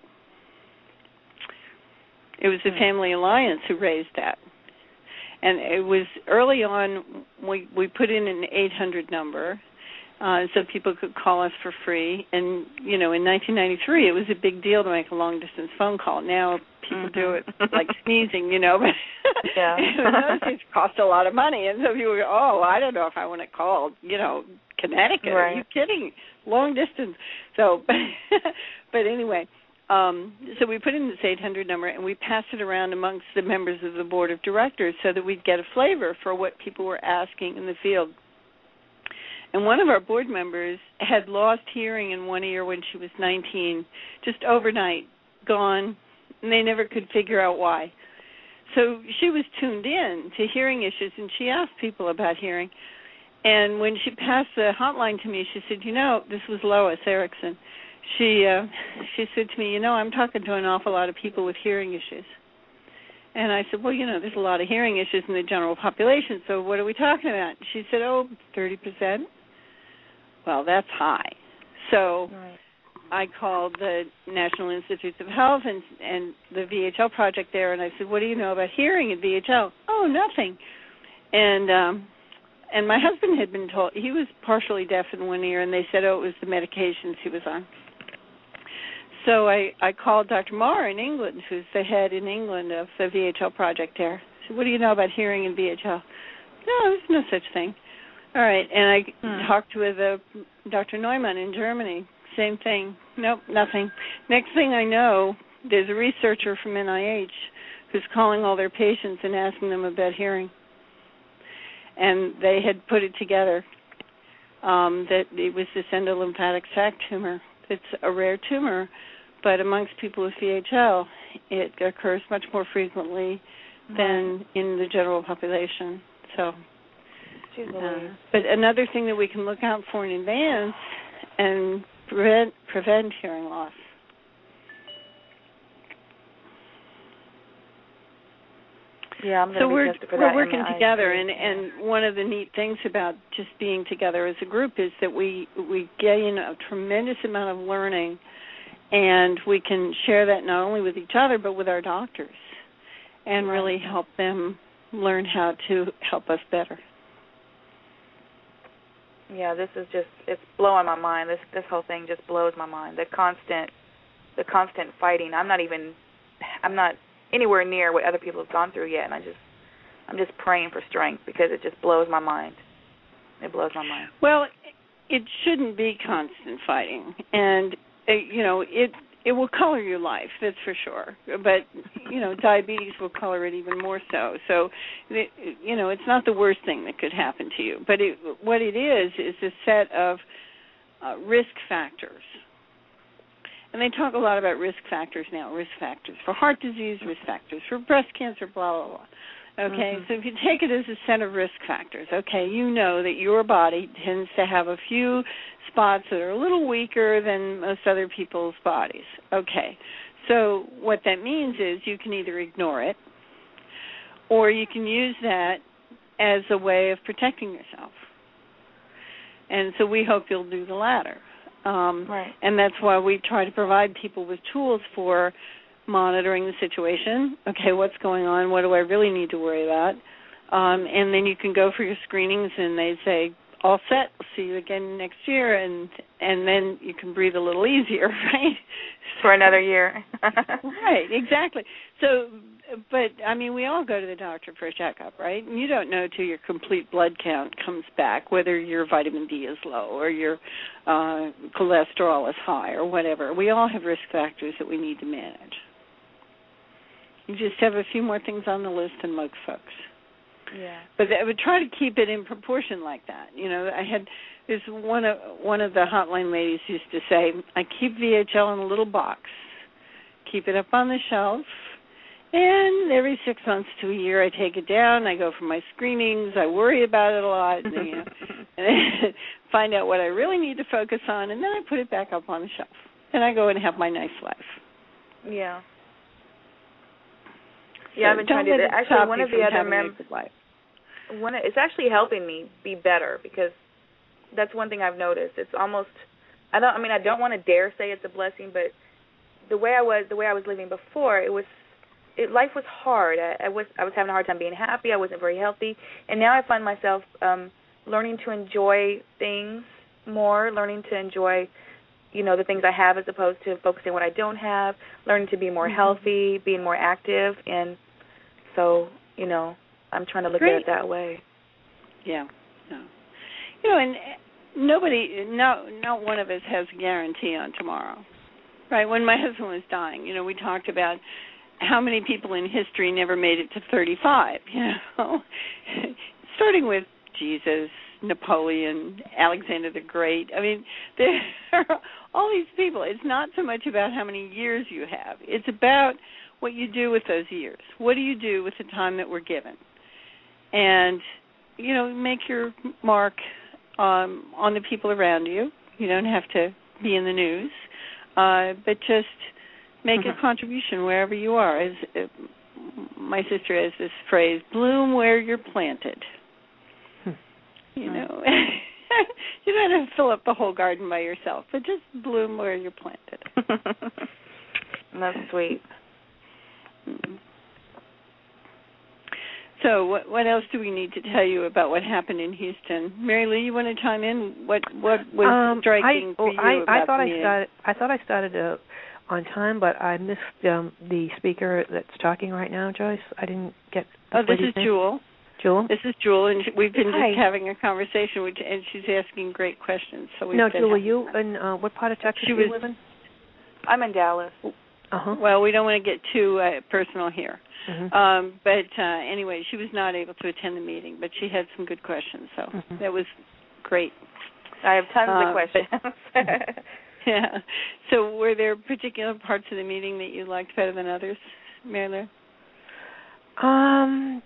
It was the Family Alliance who raised that. And it was early on, we, we put in an eight hundred number, Uh, so people could call us for free. And, you know, in nineteen ninety-three, it was a big deal to make a long-distance phone call. Now people mm-hmm. do it like sneezing, you know. But yeah. it cost a lot of money. And so people go, oh, I don't know if I want to call, you know, Connecticut. Right. Are you kidding? Long distance. So, but anyway, um, so we put in this eight hundred number, and we passed it around amongst the members of the board of directors so that we'd get a flavor for what people were asking in the field. And one of our board members had lost hearing in one ear when she was nineteen, just overnight, gone, and they never could figure out why. So she was tuned in to hearing issues, and she asked people about hearing. And when she passed the hotline to me, she said, you know, this was Lois Erickson. She uh, she said to me, you know, I'm talking to an awful lot of people with hearing issues. And I said, well, you know, there's a lot of hearing issues in the general population, so what are we talking about? She said, oh, thirty percent. Well, that's high. So right. I called the National Institutes of Health and, and the V H L project there, and I said, what do you know about hearing at V H L? Oh, nothing. And um, and my husband had been told, he was partially deaf in one ear, and they said, oh, it was the medications he was on. So I, I called Doctor Marr in England, who's the head in England of the V H L project there. I said, what do you know about hearing in V H L? No, there's no such thing. All right, and I hmm. talked with uh, Doctor Neumann in Germany. Same thing. Nope, nothing. Next thing I know, there's a researcher from N I H who's calling all their patients and asking them about hearing. And they had put it together um, that it was this endolymphatic sac tumor. It's a rare tumor, but amongst people with V H L, it occurs much more frequently than in the general population. So. Uh, but another thing that we can look out for in advance and prevent prevent hearing loss. Yeah, I'm so we're for we're that working I together, and, and one of the neat things about just being together as a group is that we we gain a tremendous amount of learning, and we can share that not only with each other but with our doctors, and really help them learn how to help us better. Yeah, this is just, it's blowing my mind. This this whole thing just blows my mind. The constant the constant fighting. I'm not even I'm not anywhere near what other people have gone through yet, and I just I'm just praying for strength because it just blows my mind. It blows my mind. Well, it shouldn't be constant fighting, and uh, you know, it it will color your life, that's for sure. But, you know, diabetes will color it even more so. So, it, you know, it's not the worst thing that could happen to you. But it, what it is is a set of uh, risk factors. And they talk a lot about risk factors now, risk factors for heart disease, risk factors for breast cancer, blah, blah, blah. Okay, mm-hmm. So if you take it as a set of risk factors, okay, you know that your body tends to have a few spots that are a little weaker than most other people's bodies. Okay, so what that means is you can either ignore it or you can use that as a way of protecting yourself. And so we hope you'll do the latter. Um, right. And that's why we try to provide people with tools for monitoring the situation. Okay, what's going on? What do I really need to worry about? Um, and then you can go for your screenings, and they say, all set, we'll see you again next year, and and then you can breathe a little easier, right? For another year. Right, exactly. So, but, I mean, we all go to the doctor for a checkup, right? And you don't know till your complete blood count comes back whether your vitamin D is low or your uh, cholesterol is high or whatever. We all have risk factors that we need to manage. You just have a few more things on the list than most folks. Yeah. But I would try to keep it in proportion like that. You know, I had this one of one of the hotline ladies used to say, I keep V H L in a little box, keep it up on the shelf, and every six months to a year I take it down, I go for my screenings, I worry about it a lot, and, you know, and then find out what I really need to focus on, and then I put it back up on the shelf. And I go and have my nice life. Yeah. So yeah, I've been trying to do that. Actually, one of the other members, one of, it's actually helping me be better because that's one thing I've noticed. It's almost, I don't, I mean, I don't want to dare say it's a blessing, but the way I was, the way I was living before, it was, it, life was hard. I, I was, I was having a hard time being happy. I wasn't very healthy, and now I find myself um, learning to enjoy things more, learning to enjoy, you know, the things I have as opposed to focusing on what I don't have, learning to be more mm-hmm. healthy, being more active, and so, you know, I'm trying to look Great. at it that way. Yeah. No. You know, and nobody, no, not one of us has a guarantee on tomorrow, right? When my husband was dying, you know, we talked about how many people in history never made it to thirty-five, you know, starting with Jesus, Napoleon, Alexander the Great. I mean, there are all these people. It's not so much about how many years you have. It's about what you do with those years. What do you do with the time that we're given? And, you know, make your mark um, on the people around you. You don't have to be in the news, uh, but just make mm-hmm. a contribution wherever you are. As uh, my sister has this phrase, bloom where you're planted. You know, you don't have to fill up the whole garden by yourself, but just bloom where you're planted. That's sweet. Mm-hmm. So, what what else do we need to tell you about what happened in Houston? Mary Lou, you want to chime in? What what was um, striking I, for you I, about I thought the I meeting? started. I thought I started uh, on time, but I missed um, the speaker that's talking right now, Joyce. I didn't get. Oh, this is name. Jewel. Jewel? This is Jewel, and we've been Hi. just having a conversation, which, and she's asking great questions. So we've no, been Jewel, were having you that. in uh, what part of Texas she do was, you live in? I'm in Dallas. Uh-huh. Well, we don't want to get too uh, personal here. Mm-hmm. Um, but uh, anyway, she was not able to attend the meeting, but she had some good questions, so mm-hmm. that was great. I have tons uh, of questions. But, yeah. So were there particular parts of the meeting that you liked better than others, Mary Lou? Um...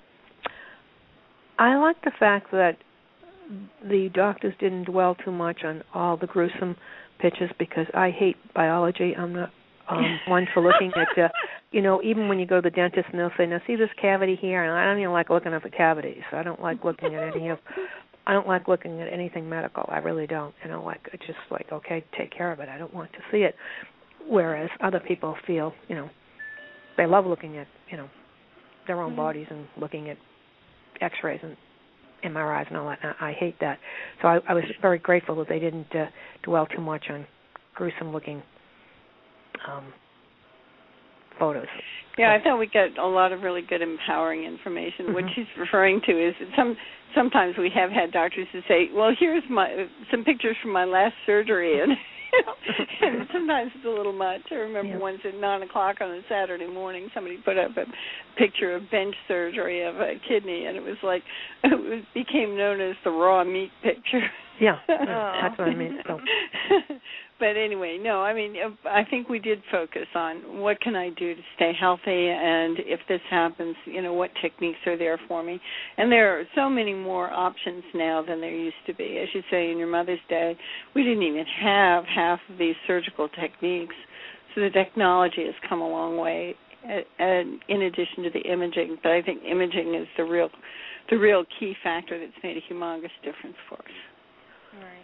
I like the fact that the doctors didn't dwell too much on all the gruesome pictures because I hate biology. I'm not um, one for looking at, uh, you know, even when you go to the dentist and they'll say, now see this cavity here, and I don't even like looking at the cavities. I don't like looking at any of, I don't like looking at anything medical. I really don't. You know, like it's just like, okay, take care of it. I don't want to see it. Whereas other people feel, you know, they love looking at, you know, their own mm-hmm. bodies and looking at X-rays and M R Is and all that. And I hate that. So I, I was very grateful that they didn't uh, dwell too much on gruesome-looking um, photos. Yeah, I thought we got a lot of really good, empowering information. Mm-hmm. What she's referring to is that some sometimes we have had doctors who say, "Well, here's my some pictures from my last surgery," and you know, and sometimes it's a little much. I remember yeah. once at nine o'clock on a Saturday morning, somebody put up a picture of bench surgery of a kidney, and it was like it was, became known as the raw meat picture. Yeah, that's what I mean. So. But anyway, no, I mean, I think we did focus on what can I do to stay healthy, and if this happens, you know, what techniques are there for me. And there are so many more options now than there used to be. As you say, in your mother's day, we didn't even have half of these surgical techniques. So the technology has come a long way, and in addition to the imaging. But I think imaging is the real, the real key factor that's made a humongous difference for us. Right.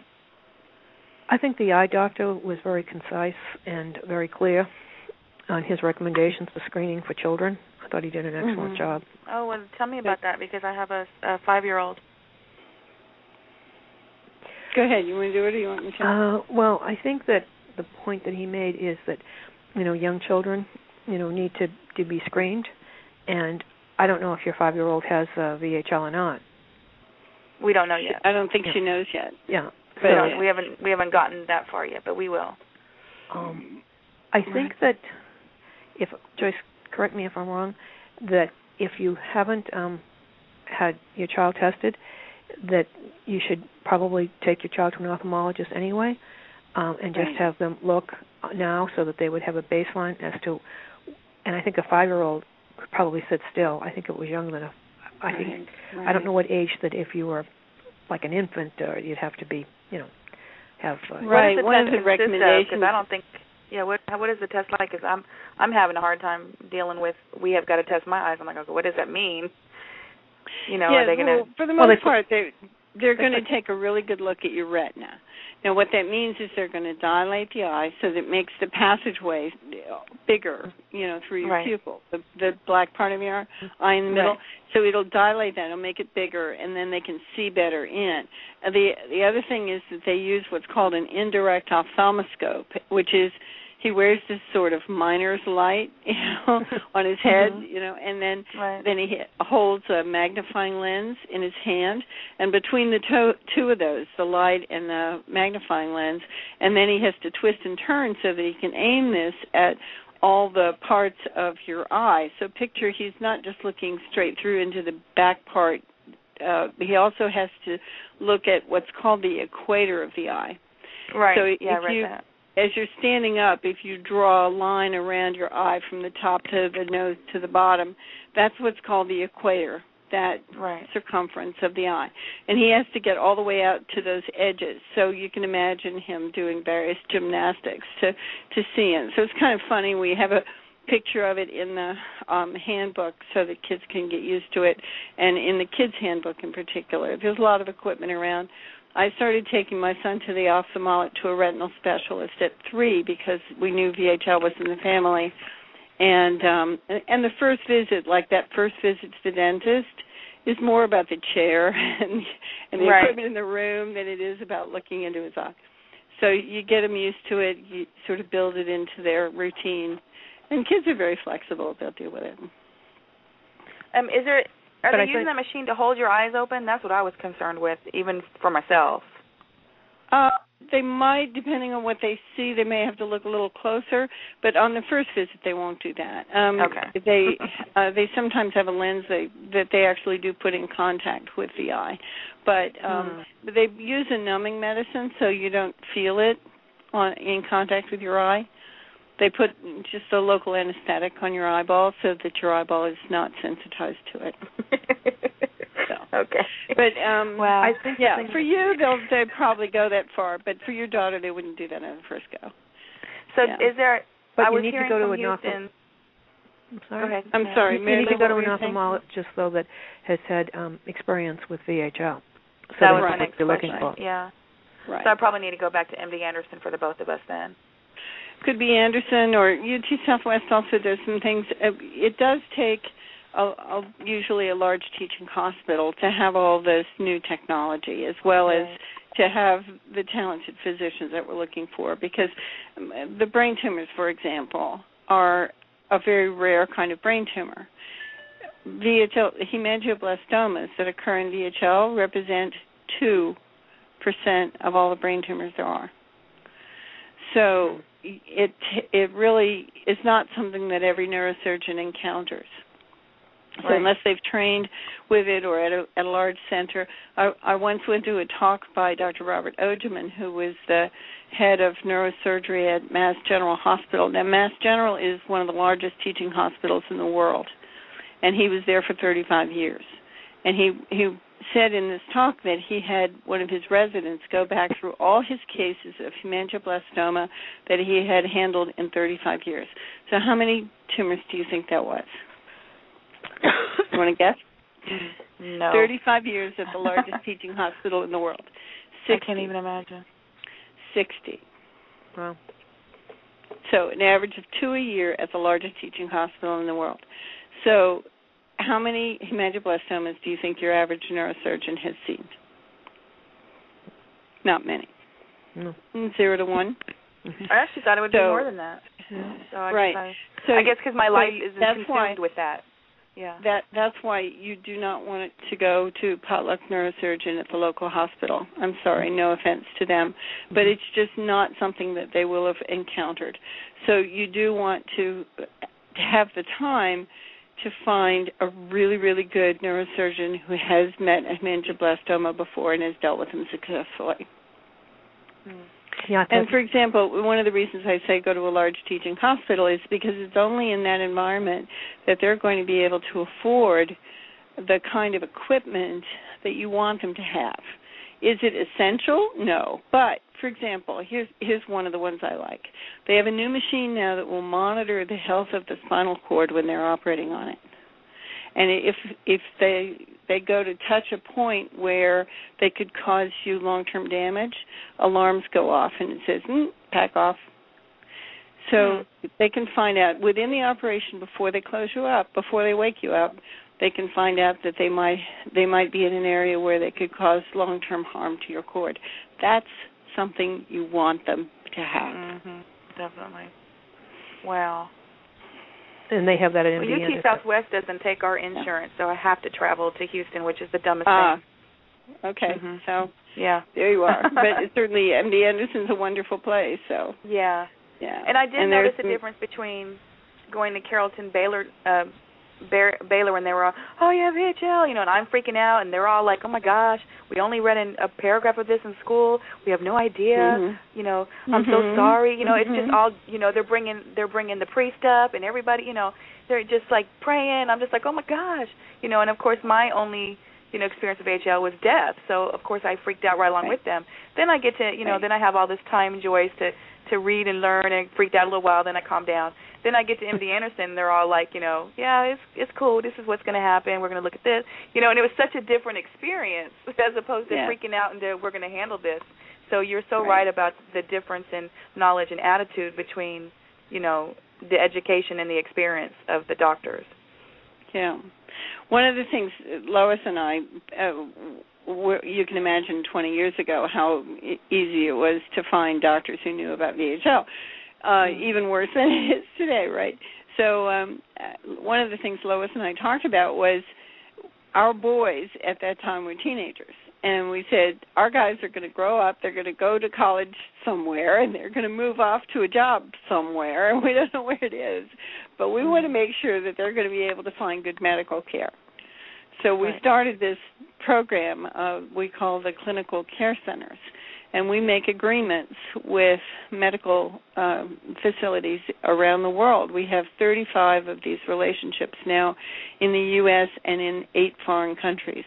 I think the eye doctor was very concise and very clear on his recommendations for screening for children. I thought he did an excellent mm-hmm. job. Oh, well, tell me about that because I have a, a five-year-old. Go ahead. You want to do it or you want me to? Uh, well, I think that the point that he made is that, you know, young children, you know, need to, to be screened. And I don't know if your five-year-old has uh, V H L or not. We don't know yet. I don't think yeah. she knows yet. Yeah. But so, we haven't we haven't gotten that far yet, but we will. Um, I think that if Joyce, correct me if I'm wrong, that if you haven't um, had your child tested, that you should probably take your child to an ophthalmologist anyway, um, and just right. have them look now so that they would have a baseline as to. And I think a five-year-old could probably sit still. I think it was younger than a. I right. think right. I don't know what age that if you were like an infant, uh, you'd have to be. You know, have uh, right. What One of the recommendations. Because I don't think, yeah. What what is the test like? Because I'm I'm having a hard time dealing with. We have got to test my eyes. I'm like, okay, what does that mean? You know, yeah, are they going to? Well, for the most well, part, they they're going to take a really good look at your retina. Now, what that means is they're going to dilate the eye so that it makes the passageway bigger, you know, through your right. pupil, the, the black part of your eye in the middle. Right. So it'll dilate that, it'll make it bigger, and then they can see better in. Uh, the the other thing is that they use what's called an indirect ophthalmoscope, which is he wears this sort of miner's light, you know, on his head, mm-hmm. you know, and then right. then he holds a magnifying lens in his hand, and between the to- two of those, the light and the magnifying lens, and then he has to twist and turn so that he can aim this at all the parts of your eye. So picture he's not just looking straight through into the back part. Uh, he also has to look at what's called the equator of the eye. Right. So yeah, if I read you, that. as you're standing up, if you draw a line around your eye from the top to the nose to the bottom, that's what's called the equator, that right. circumference of the eye. And he has to get all the way out to those edges. So you can imagine him doing various gymnastics to, to see it. So it's kind of funny. We have a picture of it in the um, handbook so that kids can get used to it, and in the kids' handbook in particular. There's a lot of equipment around. I started taking my son to the ophthalmologist, to a retinal specialist at three because we knew V H L was in the family. And um, and the first visit, like that first visit to the dentist, is more about the chair and, and the right. equipment in the room than it is about looking into his eye. So you get them used to it, you sort of build it into their routine. And kids are very flexible, they'll deal with it. Um, is there... Are but they I using think, that machine to hold your eyes open? That's what I was concerned with, even for myself. Uh, they might, depending on what they see, they may have to look a little closer. But on the first visit, they won't do that. Um, okay. They uh, they sometimes have a lens they, that they actually do put in contact with the eye, but um, hmm. they use a numbing medicine so you don't feel it on in contact with your eye. They put just a local anesthetic on your eyeball so that your eyeball is not sensitized to it. So. Okay. But um, wow. I think yeah, for you they'll they'd probably go that far, but for your daughter they wouldn't do that on the first go. So yeah. is there? But I you was need hearing to go to from an Houston. I'm sorry. Go ahead. I'm sorry. You, Mary, you need to go to an saying? ophthalmologist though that has had um, experience with V H L. So that was right. my next you're question. looking for. Yeah. Right. So I probably need to go back to M D Anderson for the both of us then. Could be Anderson, or U T Southwest also does some things. It does take a, a, usually a large teaching hospital to have all this new technology, as well right. as to have the talented physicians that we're looking for, because the brain tumors, for example, are a very rare kind of brain tumor. V H L, hemangioblastomas that occur in V H L represent two percent of all the brain tumors there are. So it it really is not something that every neurosurgeon encounters. So right. unless they've trained with it or at a, at a large center. I, I once went to a talk by Doctor Robert Ogeman, who was the head of neurosurgery at Mass General Hospital. Now, Mass General is one of the largest teaching hospitals in the world, and he was there for thirty-five years. And he, he said in this talk that he had one of his residents go back through all his cases of hemangioblastoma that he had handled in thirty-five years. So how many tumors do you think that was? You want to guess? No. thirty-five years at the largest teaching hospital in the world. sixty. I can't even imagine. sixty. Wow. So an average of two a year at the largest teaching hospital in the world. So how many hemangioblastomas do you think your average neurosurgeon has seen? Not many. No. Zero to one. Mm-hmm. I actually thought it would so, be more than that. Yeah. So I right. Guess I, so I guess because my so life is that's consumed why, with that. Yeah. That that's why you do not want it to go to potluck neurosurgeon at the local hospital. I'm sorry, no offense to them, but it's just not something that they will have encountered. So you do want to have the time to find a really, really good neurosurgeon who has met a hemangioblastoma before and has dealt with them successfully. Mm. Yeah, and, for example, one of the reasons I say go to a large teaching hospital is because it's only in that environment that they're going to be able to afford the kind of equipment that you want them to have. Is it essential? No. But, for example, here's here's one of the ones I like. They have a new machine now that will monitor the health of the spinal cord when they're operating on it. And if if they they go to touch a point where they could cause you long-term damage, alarms go off and it says, mm, back off. So mm. they can find out within the operation before they close you up, before they wake you up, they can find out that they might they might be in an area where they could cause long-term harm to your cord. That's something you want them to have. Mm-hmm. Definitely. Wow. And they have that at M D well, U T Anderson. Southwest doesn't take our insurance, so I have to travel to Houston, which is the dumbest Ah, thing. okay. Mm-hmm. So yeah, there you are. But it's certainly M D Anderson's a wonderful place. So yeah, yeah. And I did and notice the difference between going to Carrollton Baylor. Uh, Baylor when they were all, oh yeah, V H L, you know, and I'm freaking out, and they're all like, oh my gosh, we only read in a paragraph of this in school, we have no idea, mm-hmm. you know, I'm mm-hmm. so sorry, you know, mm-hmm. it's just all, you know, they're bringing they're bringing the priest up, and everybody, you know, they're just like praying. I'm just like, oh my gosh, you know, and of course my only, you know, experience of V H L was death, so of course I freaked out right along right. with them. Then I get to, you know, right. then I have all this time and joys to to read and learn, and freaked out a little while, then I calmed down. Then I get to M D Anderson, and they're all like, you know, yeah, it's it's cool. This is what's going to happen. We're going to look at this, you know. And it was such a different experience as opposed to yeah. freaking out and we're going to handle this. So you're so right. right about the difference in knowledge and attitude between, you know, the education and the experience of the doctors. Yeah, one of the things Lois and I, uh, were, you can imagine twenty years ago how e- easy it was to find doctors who knew about V H L. Uh, even worse than it is today, right? So um, one of the things Lois and I talked about was our boys at that time were teenagers. And we said, our guys are going to grow up, they're going to go to college somewhere, and they're going to move off to a job somewhere, and we don't know where it is. But we mm-hmm. want to make sure that they're going to be able to find good medical care. So we right. started this program uh, we call the Clinical Care Centers. And we make agreements with medical uh, facilities around the world. We have thirty-five of these relationships now in the U S and in eight foreign countries.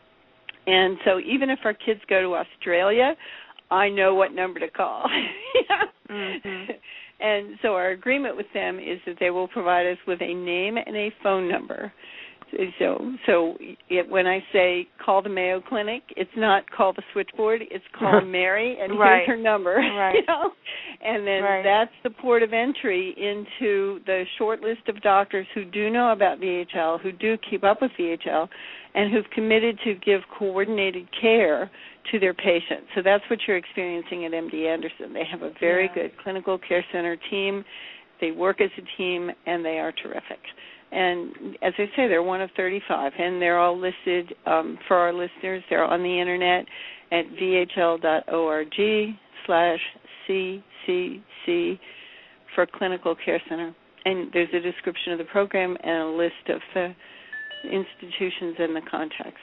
And so even if our kids go to Australia, I know what number to call. yeah. mm-hmm. And so our agreement with them is that they will provide us with a name and a phone number. So, so it, when I say call the Mayo Clinic, it's not call the switchboard. It's call Mary, and right. here's her number. Right. You know? And then right. that's the port of entry into the short list of doctors who do know about V H L, who do keep up with V H L, and who've committed to give coordinated care to their patients. So that's what you're experiencing at M D Anderson. They have a very yeah. good clinical care center team. They work as a team, and they are terrific. And as I say, they're one of thirty-five, and they're all listed um, for our listeners. They're on the Internet at vhl dot org slash ccc for Clinical Care Center. And there's a description of the program and a list of the institutions and the contacts.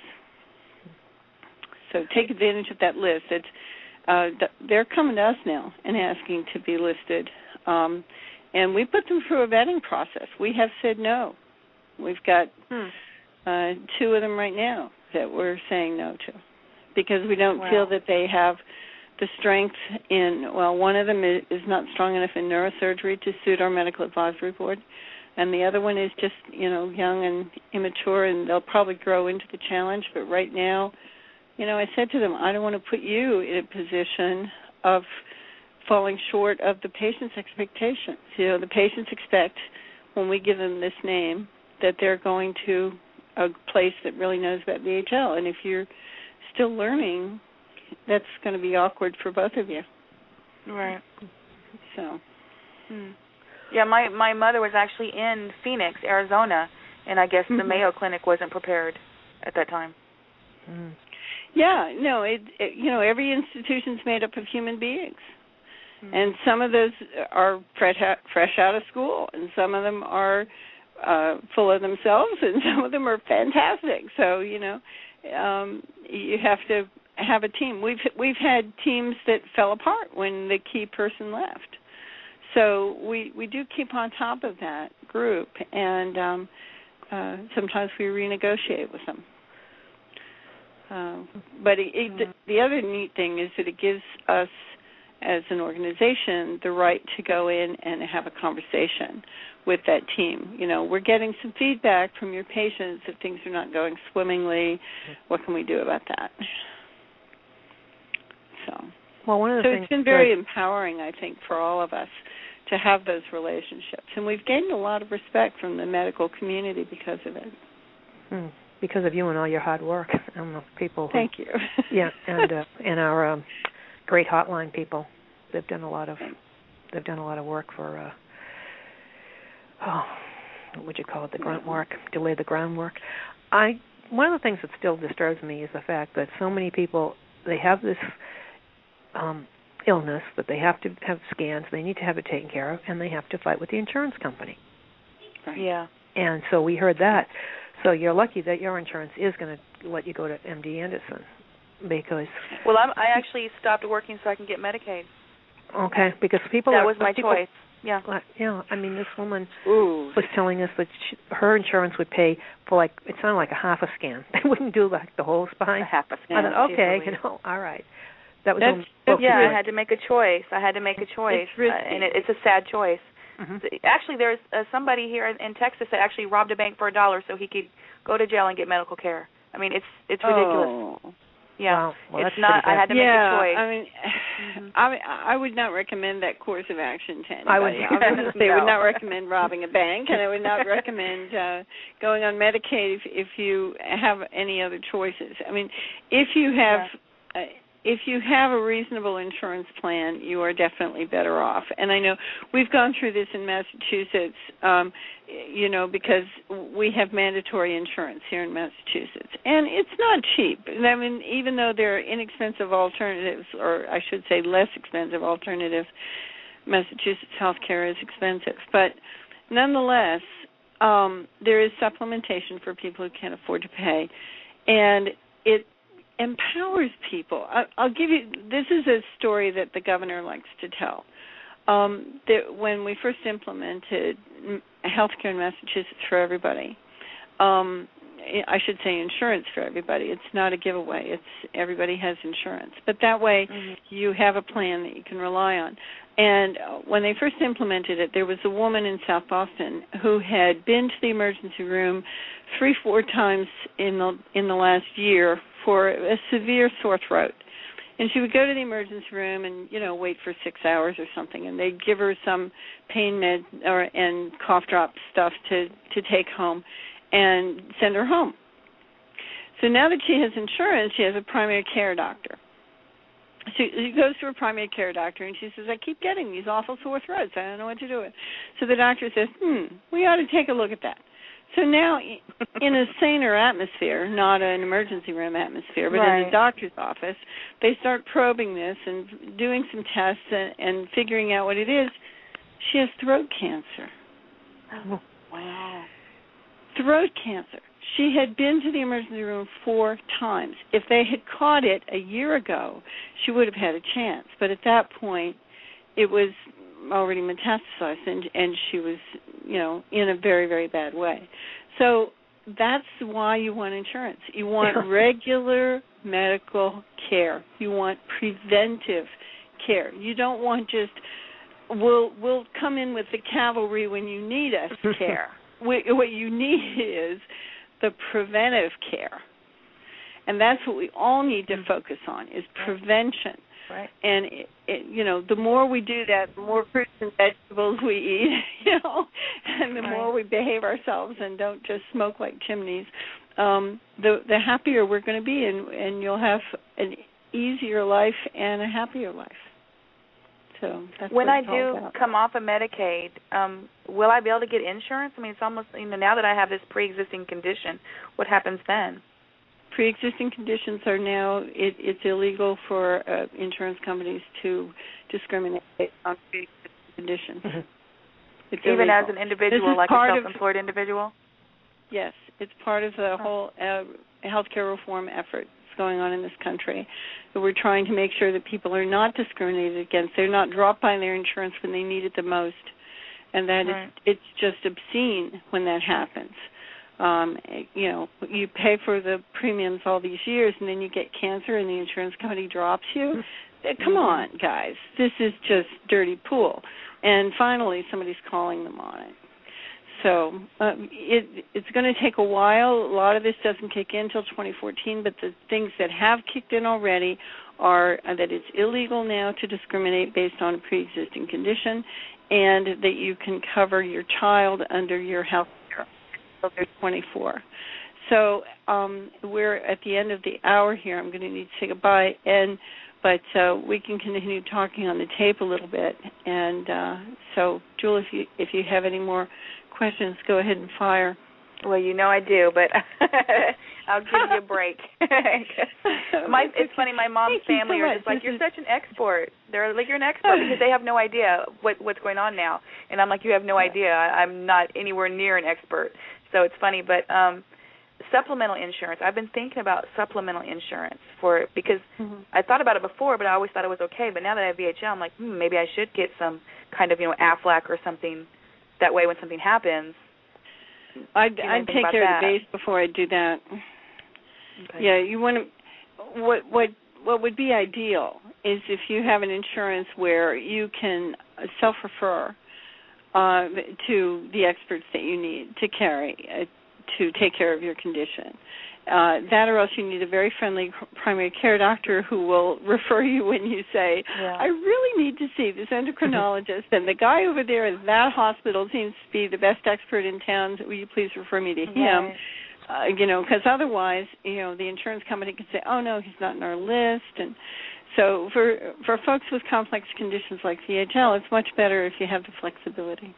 So take advantage of that list. It's, uh, they're coming to us now and asking to be listed. Um, And we put them through a vetting process. We have said no. We've got hmm. uh, two of them right now that we're saying no to because we don't wow. feel that they have the strength in, well, one of them is, is not strong enough in neurosurgery to suit our medical advisory board, and the other one is just, you know, young and immature, and they'll probably grow into the challenge. But right now, you know, I said to them, I don't want to put you in a position of falling short of the patient's expectations. You know, the patients expect when we give them this name that they're going to a place that really knows about V H L. And if you're still learning, that's going to be awkward for both of you. Right. So. Hmm. Yeah, my my mother was actually in Phoenix, Arizona, and I guess mm-hmm. the Mayo Clinic wasn't prepared at that time. Mm. Yeah, no, it, it you know, every institution's made up of human beings. And some of those are fresh out, fresh out of school, and some of them are uh, full of themselves, and some of them are fantastic. So, you know, um, you have to have a team. We've we've had teams that fell apart when the key person left. So we, we do keep on top of that group, and um, uh, sometimes we renegotiate with them. Uh, but it, it, the other neat thing is that it gives us, as an organization, the right to go in and have a conversation with that team. You know, we're getting some feedback from your patients that things are not going swimmingly. What can we do about that? So, well, one of the so things it's been very empowering, I think, for all of us to have those relationships. And we've gained a lot of respect from the medical community because of it. Hmm. Because of you and all your hard work, and the people. Who, Thank you. Yeah, and uh, and our um, great hotline people. They've done a lot of they've done a lot of work for. Uh, oh, what would you call it? The grunt work, delay the groundwork. I one of the things that still disturbs me is the fact that so many people, they have this um, illness that they have to have scans, they need to have it taken care of, and they have to fight with the insurance company. Right. Yeah. And so we heard that. So you're lucky that your insurance is going to let you go to M D Anderson, because. Well, I'm, I actually stopped working so I can get Medicaid. Okay, because people. That are, was my people, choice. Yeah. Yeah, I mean, this woman Ooh. was telling us that she, her insurance would pay for, like, it sounded like a half a scan. They wouldn't do, like, the whole spine. A half a scan. I thought, okay, you know, all right. That was That's, that's yeah, really, I had to make a choice. I had to make a choice. It's risky. Uh, and it, it's a sad choice. Mm-hmm. Actually, there's uh, somebody here in, in Texas that actually robbed a bank for a dollar so he could go to jail and get medical care. I mean, it's it's ridiculous. Oh. Yeah, wow. Well, it's that's not. I had to yeah, make a choice. I mean, mm-hmm. I mean, I would not recommend that course of action to anybody. I would, I would say no. would not recommend robbing a bank, and I would not recommend uh, going on Medicaid if, if you have any other choices. I mean, if you have. Yeah. Uh, If you have a reasonable insurance plan, you are definitely better off. And I know we've gone through this in Massachusetts, um, you know, because we have mandatory insurance here in Massachusetts. And it's not cheap. I mean, even though there are inexpensive alternatives, or I should say less expensive alternatives, Massachusetts health care is expensive. But nonetheless, um, there is supplementation for people who can't afford to pay. And it empowers people. I, I'll give you, this is a story that the governor likes to tell. Um, that when we first implemented health care in Massachusetts for everybody, um, I should say insurance for everybody. It's not a giveaway. It's everybody has insurance. But that way mm-hmm. you have a plan that you can rely on. And when they first implemented it, there was a woman in South Boston who had been to the emergency room three, four times in the in the last year for a severe sore throat. And she would go to the emergency room and, you know, wait for six hours or something, and they'd give her some pain med or and cough drop stuff to, to take home and send her home. So now that she has insurance, she has a primary care doctor. So she goes to her primary care doctor, and she says, I keep getting these awful sore throats. I don't know what to do with. So the doctor says, hmm, we ought to take a look at that. So now in a saner atmosphere, not an emergency room atmosphere, but right. in the doctor's office, they start probing this and doing some tests and, and figuring out what it is. She has throat cancer. Oh, wow. Throat cancer. She had been to the emergency room four times. If they had caught it a year ago, she would have had a chance. But at that point, it was already metastasized, and, and she was, you know, in a very, very bad way. So that's why you want insurance. You want yeah. regular medical care. You want preventive care. You don't want just, we'll, we'll come in with the cavalry when you need us care. What you need is the preventive care. And that's what we all need to focus on, is prevention. Right. And, it, it, you know, the more we do that, the more fruits and vegetables we eat, you know, and the right. more we behave ourselves and don't just smoke like chimneys, um, the the happier we're going to be, and, and you'll have an easier life and a happier life. So that's when what I it's do all about. come off of Medicaid, um, will I be able to get insurance? I mean, it's almost, you know, now that I have this pre-existing condition, what happens then? Pre-existing conditions are now, it, it's illegal for uh, insurance companies to discriminate on pre-existing conditions. Mm-hmm. It's Even illegal. as an individual, like a self-employed of, individual? Yes, it's part of the whole uh, healthcare reform effort that's going on in this country. So we're trying to make sure that people are not discriminated against. They're not dropped by their insurance when they need it the most. And that right. is, it's just obscene when that happens. Um, you know, you pay for the premiums all these years, and then you get cancer, and the insurance company drops you. Come on, guys. This is just dirty pool. And finally, somebody's calling them on it. so um, it, it's going to take a while. A lot of this doesn't kick in until twenty fourteen, but the things that have kicked in already are uh, that it's illegal now to discriminate based on a pre-existing condition, and that you can cover your child under your health care until they're twenty-four. So um, we're at the end of the hour here. I'm going to need to say goodbye, and but uh, we can continue talking on the tape a little bit. And uh, so, Jewel, if you if you have any more questions, go ahead and fire. Well, you know I do, but I'll give you a break. my, it's funny, my mom's Thank family so are just like, you're such an expert. They're like, you're an expert because they have no idea what what's going on now. And I'm like, you have no idea. I, I'm not anywhere near an expert. So it's funny, but um, supplemental insurance. I've been thinking about supplemental insurance for because mm-hmm. I thought about it before, but I always thought it was okay. But now that I have V H L, I'm like, hmm, maybe I should get some kind of, you know, Aflac or something. That way when something happens, I'd, I'd take care that. of the base before I do that. Okay. Yeah, you want to. What what what would be ideal is if you have an insurance where you can self-refer uh, to the experts that you need to carry uh, to take care of your condition. Uh, that or else you need a very friendly primary care doctor who will refer you when you say, yeah. I really need to see this endocrinologist, and the guy over there at that hospital seems to be the best expert in town. Will you please refer me to him? Right. Uh, you know, because otherwise, you know, the insurance company can say, oh, no, he's not in our list. And so for for folks with complex conditions like V H L, it's much better if you have the flexibility.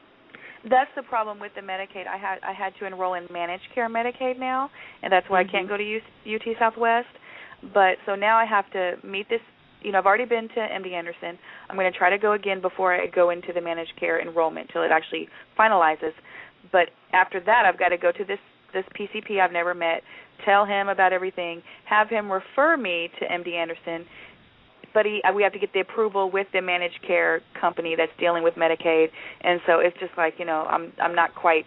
That's the problem with the Medicaid. I had I had to enroll in managed care Medicaid now, and that's why mm-hmm. I can't go to U- UT Southwest. But so now I have to meet this. You know, I've already been to M D Anderson. I'm going to try to go again before I go into the managed care enrollment till it actually finalizes. But after that, I've got to go to this this P C P I've never met, tell him about everything, have him refer me to M D Anderson. But he, we have to get the approval with the managed care company that's dealing with Medicaid, and so it's just like, you know, I'm I'm not quite,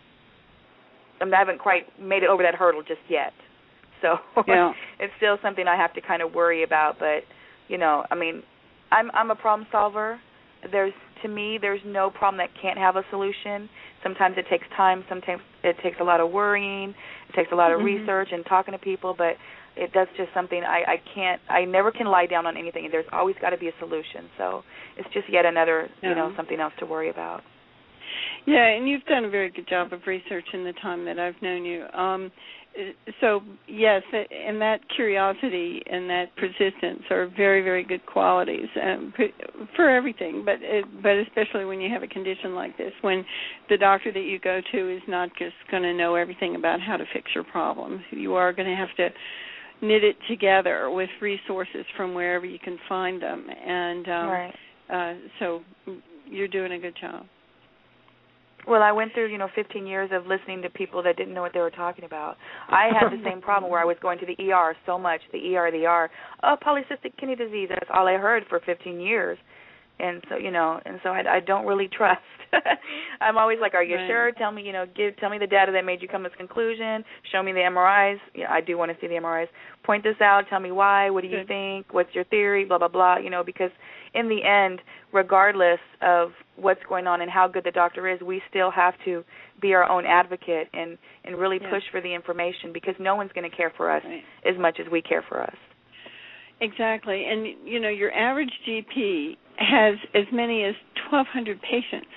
I'm, I haven't quite made it over that hurdle just yet. So yeah. It's still something I have to kind of worry about. But you know, I mean, I'm I'm a problem solver. There's to me, there's no problem that can't have a solution. Sometimes it takes time. Sometimes it takes a lot of worrying. It takes a lot of mm-hmm. research and talking to people, but. It, that's just something I, I can't, I never can lie down on anything. There's always got to be a solution. So it's just yet another, yeah. you know, something else to worry about. Yeah, and you've done a very good job of research in the time that I've known you. Um, so, yes, and that curiosity and that persistence are very, very good qualities um, for everything, but it, but especially when you have a condition like this, when the doctor that you go to is not just going to know everything about how to fix your problems. You are going to have to knit it together with resources from wherever you can find them, and um, right. uh, so you're doing a good job. Well, I went through, you know, fifteen years of listening to people that didn't know what they were talking about. I had the same problem where I was going to the E R so much, the E R, the E R, oh, polycystic kidney disease, that's all I heard for fifteen years. And so, you know, and so I, I don't really trust. I'm always like, are you right. sure? Tell me, you know, give tell me the data that made you come to this conclusion. Show me the M R Is. Yeah, I do want to see the M R Is. Point this out. Tell me why. What do you Good. think? What's your theory? Blah, blah, blah. You know, because in the end, regardless of what's going on and how good the doctor is, we still have to be our own advocate and, and really yeah. push for the information because no one's going to care for us right. as much as we care for us. Exactly. And, you know, your average G P has as many as twelve hundred patients.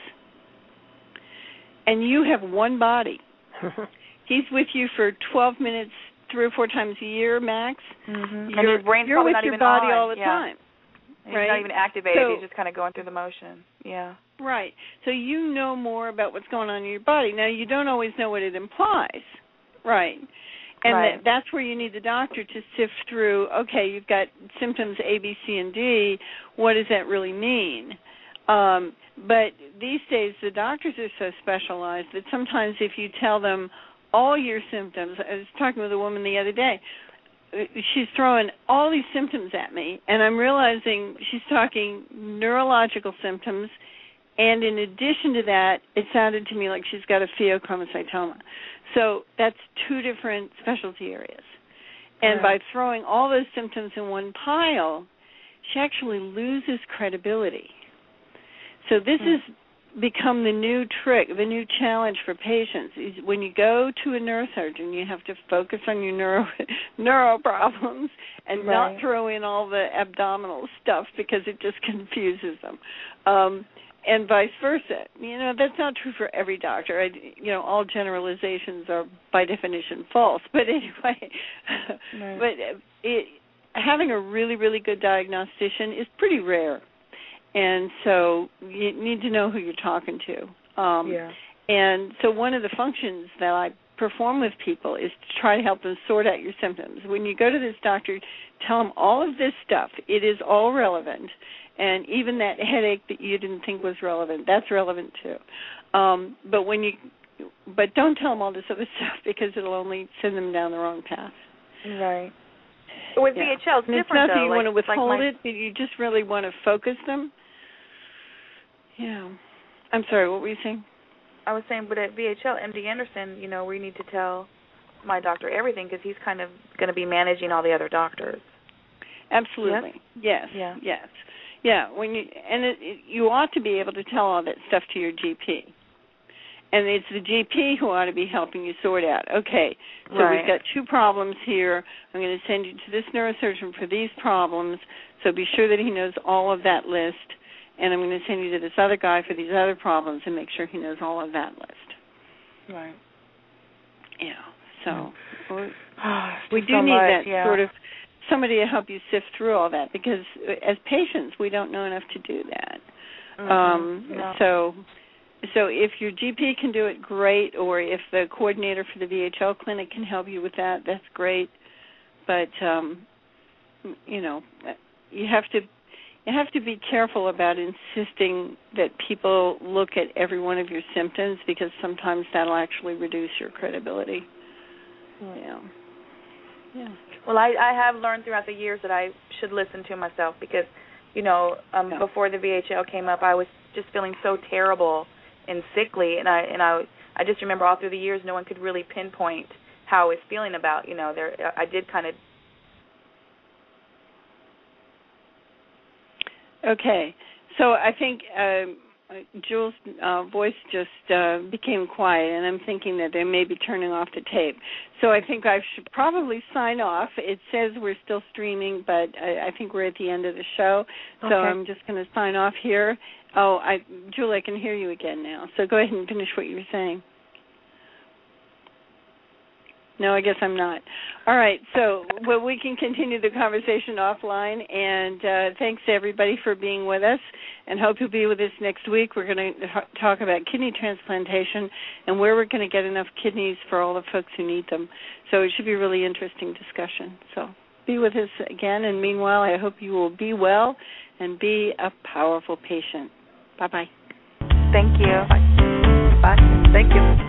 And you have one body. He's with you for twelve minutes, three or four times a year max. Mm-hmm. You're, and his brain's you're with not your even body on. all the yeah. time. He's right? not even activated. So, He's just kind of going through the motion. Yeah. Right. So you know more about what's going on in your body. Now, you don't always know what it implies. Right. And right. that, that's where you need the doctor to sift through, okay, you've got symptoms A, B, C, and D. What does that really mean? Um, but these days, the doctors are so specialized that sometimes if you tell them all your symptoms, I was talking with a woman the other day, she's throwing all these symptoms at me, and I'm realizing she's talking neurological symptoms, and in addition to that, it sounded to me like she's got a pheochromocytoma. So that's two different specialty areas. And right. by throwing all those symptoms in one pile, she actually loses credibility. So this mm. is become the new trick, the new challenge for patients. Is when you go to a neurosurgeon, you have to focus on your neuro neuro problems and right. not throw in all the abdominal stuff because it just confuses them. Um, and vice versa. You know, that's not true for every doctor. I, you know, all generalizations are by definition false. But anyway, right. but it, having a really, really good diagnostician is pretty rare. And so you need to know who you're talking to. Um, yeah. And so one of the functions that I perform with people is to try to help them sort out your symptoms. When you go to this doctor, tell them all of this stuff. It is all relevant. And even that headache that you didn't think was relevant, that's relevant too. Um, but when you, but don't tell them all this other stuff because it'll only send them down the wrong path. Right. But with yeah. V H L, it's and different, it's not though. that you like, want to withhold like my... it, but you just really want to focus them. Yeah. I'm sorry, what were you saying? I was saying, but at V H L, M D Anderson, you know, we need to tell my doctor everything because he's kind of going to be managing all the other doctors. Absolutely. Yes. Yeah. Yes. Yeah. When you and it, it, you ought to be able to tell all that stuff to your G P. And it's the G P who ought to be helping you sort out. Okay, so right. we've got two problems here. I'm going to send you to this neurosurgeon for these problems, so be sure that he knows all of that list. And I'm going to send you to this other guy for these other problems and make sure he knows all of that list. Right. Yeah, so oh, we do so need much, that yeah. sort of somebody to help you sift through all that because as patients, we don't know enough to do that. Mm-hmm. Um, no. So... So if your G P can do it, great, or if the coordinator for the V H L clinic can help you with that, that's great. But um, you know, you have to you have to be careful about insisting that people look at every one of your symptoms because sometimes that'll actually reduce your credibility. Hmm. Yeah. Yeah. Well, I, I have learned throughout the years that I should listen to myself because, you know, um, yeah. before the V H L came up, I was just feeling so terrible and sickly, and I and I I just remember all through the years, no one could really pinpoint how I was feeling about, you know, there. I did kind of. Okay, so I think um, Jules' uh, voice just uh, became quiet, and I'm thinking that they may be turning off the tape. So I think I should probably sign off. It says we're still streaming, but I, I think we're at the end of the show, so okay. I'm just going to sign off here. Oh, I, Julie, I can hear you again now, so go ahead and finish what you were saying. No, I guess I'm not. All right, so well, we can continue the conversation offline, and uh, thanks to everybody for being with us, and hope you'll be with us next week. We're going to talk about kidney transplantation and where we're going to get enough kidneys for all the folks who need them. So it should be a really interesting discussion. So be with us again, and meanwhile, I hope you will be well and be a powerful patient. Bye-bye. Thank you. Bye. Bye. Thank you.